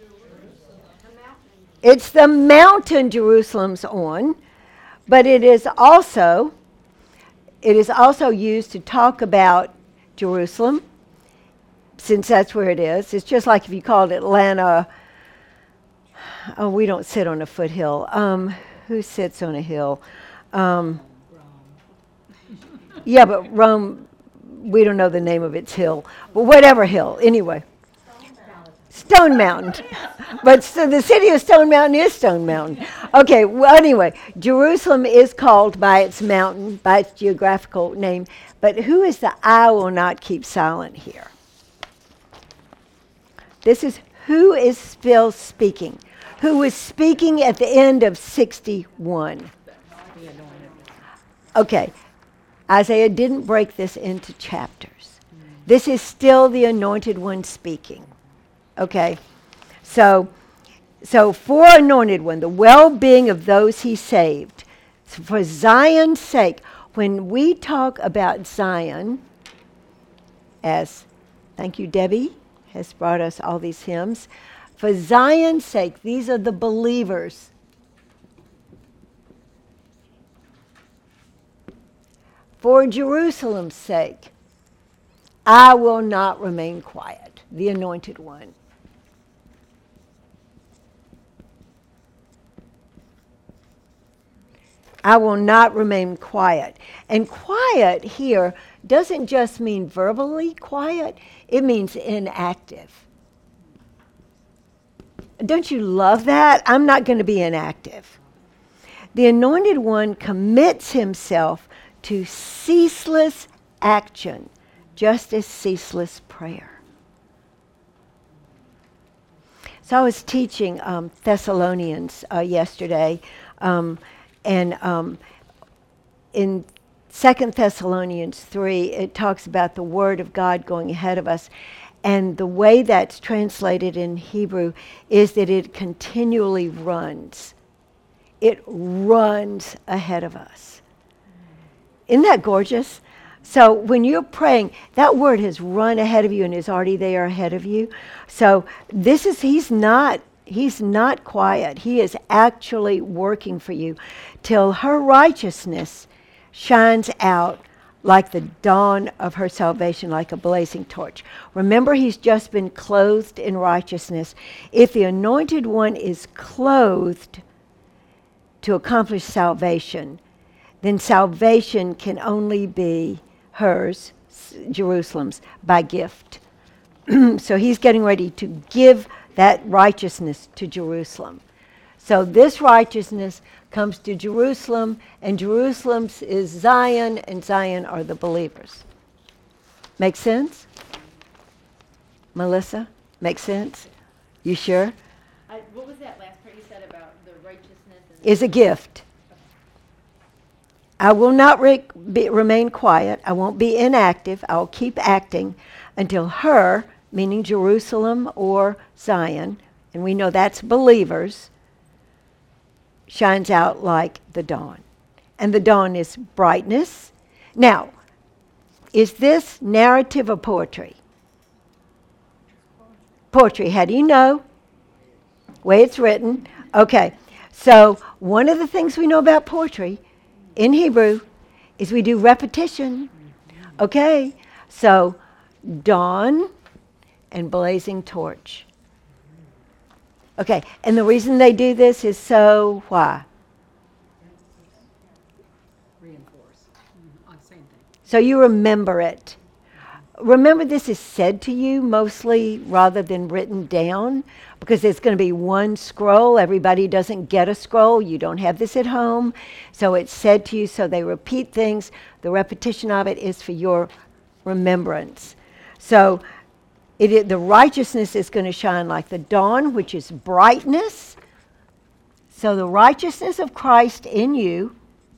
It's the mountain Jerusalem's on, but it is also it is also used to talk about Jerusalem, since that's where it is. It's just like if you called Atlanta. Oh, we don't sit on a foothill. Um, who sits on a hill? Um, yeah, but Rome, we don't know the name of its hill. But whatever hill, anyway. Stone Mountain. But so the city of Stone Mountain is Stone Mountain. Okay, well, anyway, Jerusalem is called by its mountain, by its geographical name. But who is the I will not keep silent here? This is who is still speaking. Who was speaking at the end of sixty-one. Okay, Isaiah didn't break this into chapters. This is still the anointed one speaking. Okay, so so for anointed one, the well-being of those he saved, for Zion's sake, when we talk about Zion, as thank you, Debbie has brought us all these hymns. For Zion's sake, these are the believers. For Jerusalem's sake, I will not remain quiet, the anointed one. I will not remain quiet. And quiet here doesn't just mean verbally quiet, it means inactive. Don't you love that? I'm not going to be inactive. The anointed one commits himself to ceaseless action, just as ceaseless prayer. So I was teaching um, Thessalonians uh, yesterday, um, and um, in Second Thessalonians three, it talks about the Word of God going ahead of us. And the way that's translated in Hebrew is that it continually runs. It runs ahead of us. Isn't that gorgeous? So when you're praying, that word has run ahead of you and is already there ahead of you. So this is, he's not, he's not quiet. He is actually working for you till her righteousness shines out like the dawn of her salvation, like a blazing torch. Remember, he's just been clothed in righteousness. If the anointed one is clothed to accomplish salvation, then salvation can only be hers, Jerusalem's, by gift. So he's getting ready to give that righteousness to Jerusalem. So this righteousness comes to Jerusalem, and Jerusalem's is Zion, and Zion are the believers. Make sense? Melissa, make sense? You sure? I, what was that last part you said about the righteousness? And Is a gift. I will not re- be, remain quiet. I won't be inactive. I will keep acting until her, meaning Jerusalem or Zion, and we know that's believers, shines out like the dawn. And the dawn is brightness. Now, is this narrative or poetry? Poetry. How do you know? Way it's written. Okay. So one of the things we know about poetry in Hebrew is we do repetition. Okay. So dawn and blazing torch. Okay. And the reason they do this is so why? Reinforce, Mhm, on same thing. So you remember it. Remember, this is said to you mostly rather than written down, because there's going to be one scroll. Everybody doesn't get a scroll. You don't have this at home. So it's said to you, so they repeat things. The repetition of it is for your remembrance. So it is, the righteousness is going to shine like the dawn, which is brightness. So the righteousness of Christ in you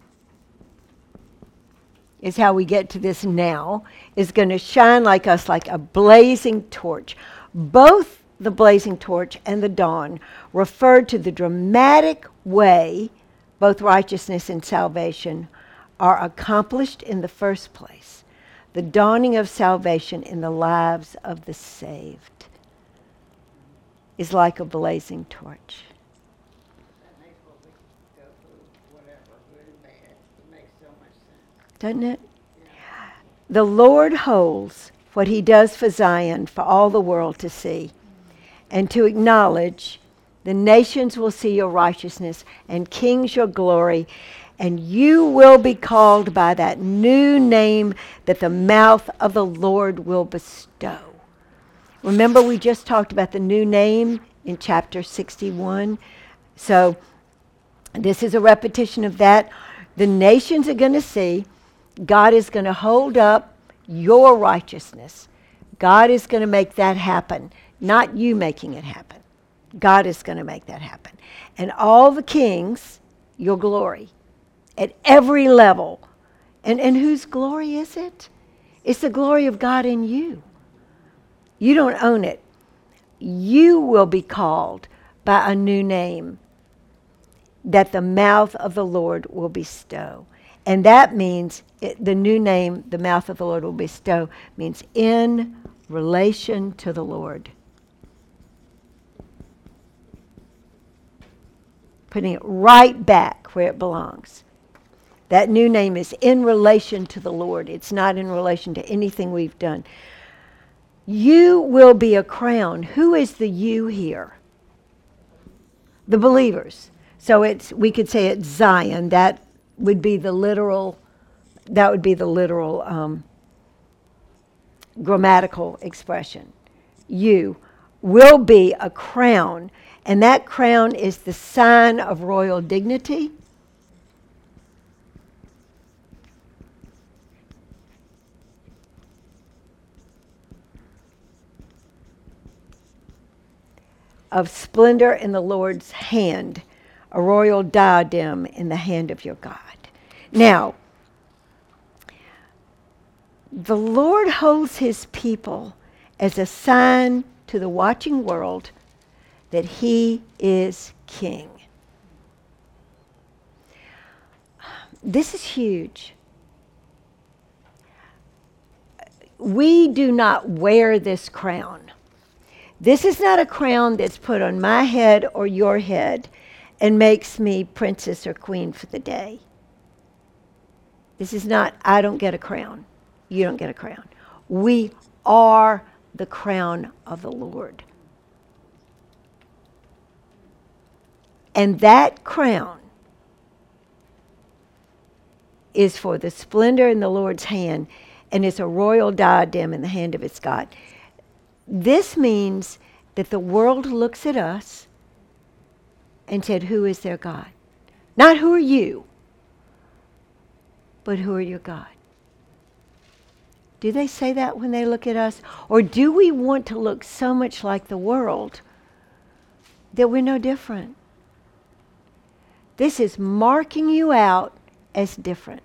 is how we get to this now, is going to shine like us like a blazing torch. Both the blazing torch and the dawn refer to the dramatic way both righteousness and salvation are accomplished in the first place. The dawning of salvation in the lives of the saved is like a blazing torch. That makes what we go through, whatever, good and bad. It makes so much sense. Doesn't it? The Lord holds what he does for Zion for all the world to see and to acknowledge. The nations will see your righteousness and kings your glory, and you will be called by that new name that the mouth of the Lord will bestow. Remember, we just talked about the new name in chapter sixty-one. So this is a repetition of that. The nations are going to see. God is going to hold up your righteousness. God is going to make that happen, not you making it happen. God is going to make that happen. And all the kings, your glory, at every level. And, and whose glory is it? It's the glory of God in you. You don't own it. You will be called by a new name that the mouth of the Lord will bestow. And that means it, the new name, the mouth of the Lord will bestow, means in relation to the Lord. Putting it right back where it belongs. That new name is in relation to the Lord. It's not in relation to anything we've done. You will be a crown. Who is the you here? The believers. So it's, we could say it's Zion. That would be the literal, that would be the literal um, grammatical expression. You will be a crown, and that crown is the sign of royal dignity. Of splendor in the Lord's hand, a royal diadem in the hand of your God. Now, the Lord holds his people as a sign to the watching world that he is king. This is huge. We do not wear this crown. This is not a crown that's put on my head or your head and makes me princess or queen for the day. This is not, I don't get a crown. You don't get a crown. We are the crown of the Lord. And that crown is for the splendor in the Lord's hand, and it's a royal diadem in the hand of its God. This means that the world looks at us and said, who is their God? Not who are you, but who are your God? Do they say that when they look at us? Or do we want to look so much like the world that we're no different? This is marking you out as different.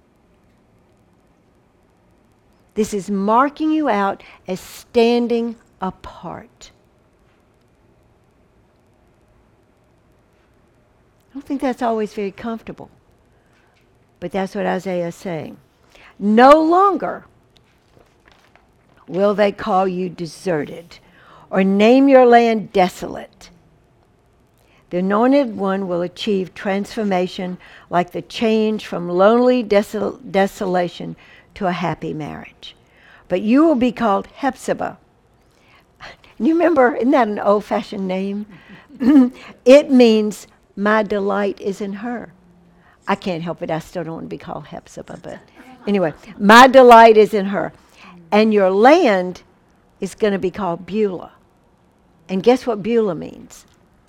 This is marking you out as standing apart. I don't think that's always very comfortable. But that's what Isaiah is saying. No longer will they call you deserted or name your land desolate. The anointed one will achieve transformation like the change from lonely desol- desolation to a happy marriage. But you will be called Hephzibah. You remember, isn't that an old-fashioned name? It means my delight is in her. I can't help it. I still don't want to be called Hephzibah, but anyway, my delight is in her. And your land is going to be called Beulah. And guess what Beulah means?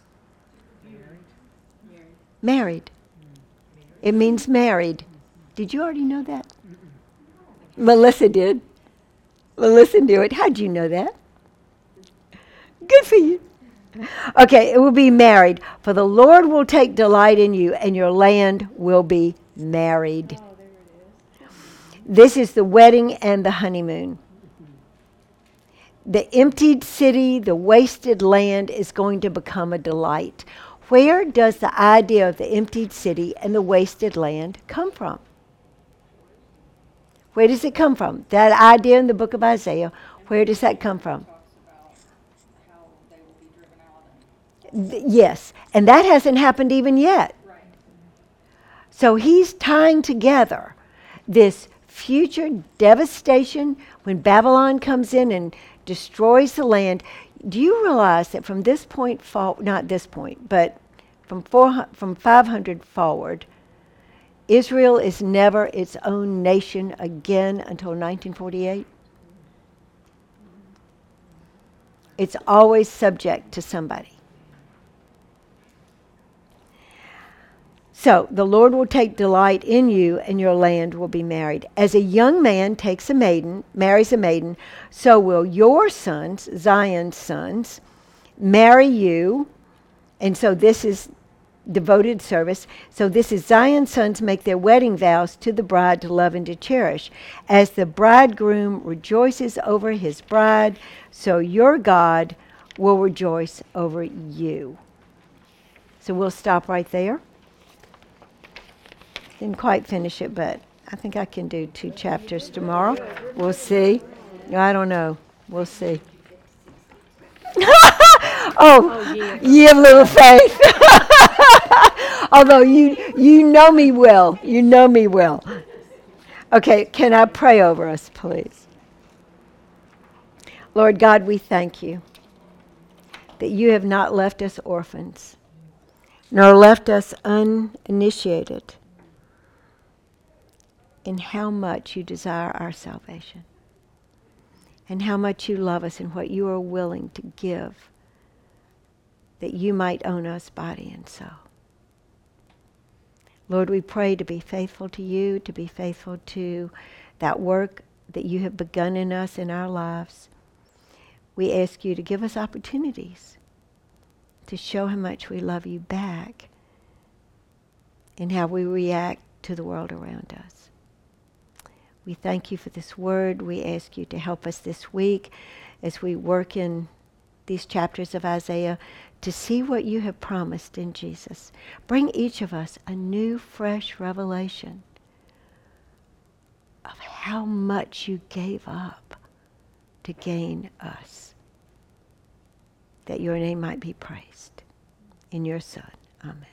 Married. Married. It means married. Did you already know that? Melissa did. Melissa knew it. How'd you know that? Good for you. Okay, it will be married. For the Lord will take delight in you, and your land will be married. Oh, there it is. This is the wedding and the honeymoon. The emptied city, the wasted land is going to become a delight. Where does the idea of the emptied city and the wasted land come from? Where does it come from? That idea in the book of Isaiah, where does that come from? Th- Yes, and that hasn't happened even yet. Right. So he's tying together this future devastation when Babylon comes in and destroys the land. Do you realize that from this point forward, not this point, but from four, from five hundred forward, Israel is never its own nation again until nineteen forty-eight? It's always subject to somebody. So the Lord will take delight in you, and your land will be married. As a young man takes a maiden, marries a maiden, so will your sons, Zion's sons, marry you. And so this is devoted service. So this is Zion's sons make their wedding vows to the bride to love and to cherish. As the bridegroom rejoices over his bride, so your God will rejoice over you. So we'll stop right there. Didn't quite finish it, but I think I can do two chapters tomorrow. We'll see. I don't know. We'll see. Oh, ye of little faith. Although you you know me well. You know me well. Okay, can I pray over us, please? Lord God, we thank you that you have not left us orphans, nor left us uninitiated in how much you desire our salvation, and how much you love us, and what you are willing to give that you might own us body and soul. Lord, we pray to be faithful to you, to be faithful to that work that you have begun in us in our lives. We ask you to give us opportunities to show how much we love you back and how we react to the world around us. We thank you for this word. We ask you to help us this week as we work in these chapters of Isaiah to see what you have promised in Jesus. Bring each of us a new, fresh revelation of how much you gave up to gain us, that your name might be praised. In your Son. Amen.